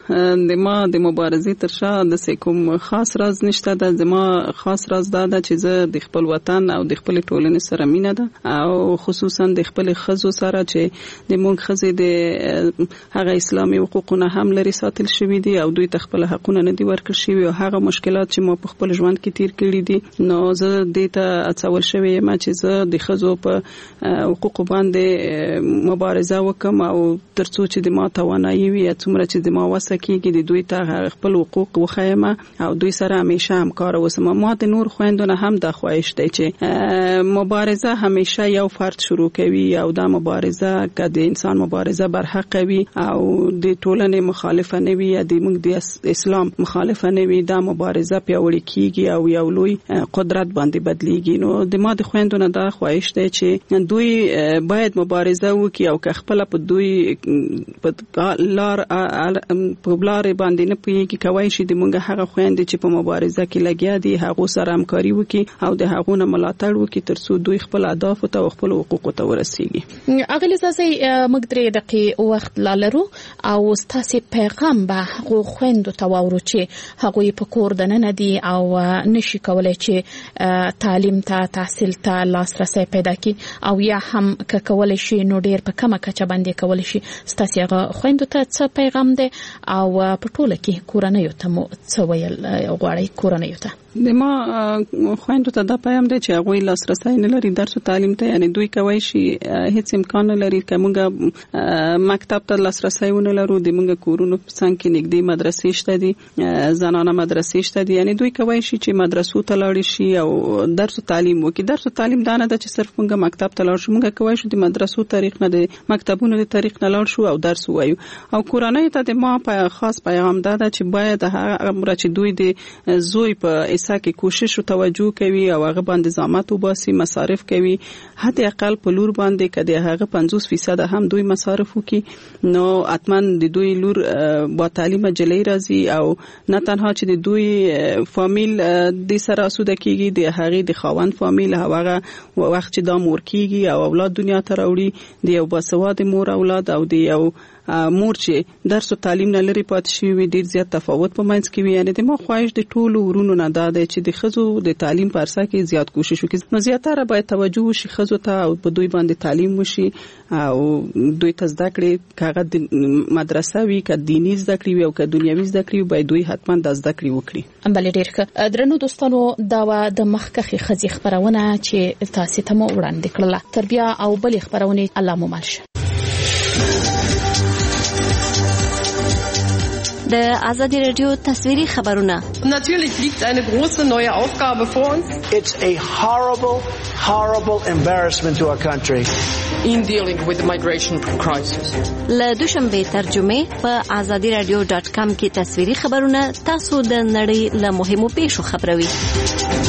د ما د مبارزې ترشا د کوم خاص راز نشته د ما خاص راز دا ده چې زه د خپل وطن او د خپل ټولنې سره مینه ده او خصوصا د خپل خزو سره چې د مونږ خزې د هغه اسلامي حقوقونه هم لري ساتل شوی دي او دوی خپل حقونه نه دي ورکړ شوی او هغه مشکلات چې ما خپل ژوند کې تیر کړی دي نو زه د ته اڅول شوی یم چې زه د خزو په حقوق باندې مبارزه وکم او ترڅو چې د ما توانایي وي څومره چې د ما وسه کېږي د دوی ته خپل حقوق وخایم او دوی سره همیشه همکار اوسم. ما د نور خويندو نه هم د خواهش دی چې مبارزه همیشه یو فرد شروع کوي او دا مبارزه که د انسان مبارزه بر حق وي او د ټولنې مخالفه نه وي یا د موږ د اسلام مخالفه نه وي دا مبارزه پیاوړې کیږي او یو لوی قدرت باندې بدلیږي. نو د ما د خويندو نه دا خواهش دی چې دوی باید مبارزه وکړي او که خپل په دوی په لار باندې نه پوهیږي کوي شي د مونږ هغه خويندې چې په مبارزه کې لګیا دي هغه سره همکاري وکړي او د هغه نه ملاتړ وکړي ترڅو دوی خپل اهداف او خپل حقوق ته ورسیږي. اغلی زاسي موږ درې دقیقې وخت لالرو او ستاسو پیغام به هغه خويندو ته وورو چې هغه په کور دننه دي او نشي کولای چې تعلیم ته تحصیل ته لاسرسي پیدا کړي او یا هم که کولای شي نو ډیر په کومه کچه باندې کولای شي ستاسو هغه خويندو ته څه پیغام دی او په ټوله کې کورنۍ ته مو څه ویل غواړي کورنۍ ته؟ د ما خويندو ته دا پیغام دی چې هغه لاسرسي نه لري درس او تعلیم ته یعنی دوی کوي شي هیڅ امکان نه لري کومه مکتب ته لاسرسي ونه لرو د موږ کورونو څنګه کې نږدې مدرسې شته دي زنانه مدرسې شته دي یعنی دوی کوي شي چې مدرسو ته لاړ شي او درس او تعلیم وکړي. درس او تعلیم دا نه ده چې صرف موږ مکتب ته لاړ شو موږ کوي شو د مدرسو تاریخ نه د مکتبونو د تاریخ نه لاړ شو او درس وایو او کورنۍ ته د ما په خاص پیغام دا ده چې باید هغه چې دوی د زوی په پیسې کې کوشش او توجه کوي او هغه باندې زحمت وباسي مصارف کوي حتی اقل په لور باندې کده هغه 50% هم دوی مصارف وکي نو اتمن د دوی لور با تعلیم جلې راځي او نه تنها چې د دوی فامیل د سره اسوده کیږي د هغه د خاوند فامیل هغه وخت چې دا مور کیږي او اولاد دنیا ته راوړي د یو باسواد مور اولاد او د یو مور چې درس او تعلیم نه لري پات شي وي ډیر زیات تفاوت په منځ کې وي یعنی د ما خواهش د ټولو ورونو نه دا دی چې د خزو د تعلیم په ارسه کې زیات کوشش وکړي نو زیاتره باید توجه وشي خزو ته او په دوی باندې تعلیم وشي او دوی ته زده کړي کاغه د مدرسه وي ک دیني زده کړي وي او ک دنیوي زده کړي باید دوی حتما د زده کړي وکړي بل ډیر ښه درنو دوستانو دا د مخکخي خزي خبرونه چې تاسو ته مو وړاندې کړله تربیه او بل خبرونه علامه مالشه د آزادی رادیو تصویری خبرونه Natürlich liegt eine große neue Aufgabe vor uns. It's a horrible embarrassment to our country. In dealing with the migration crisis. له دوشنبه ترجمه په azadiradio.com کې تصویری خبرونه تاسو د نړۍ له مهمو پیښو خبروي.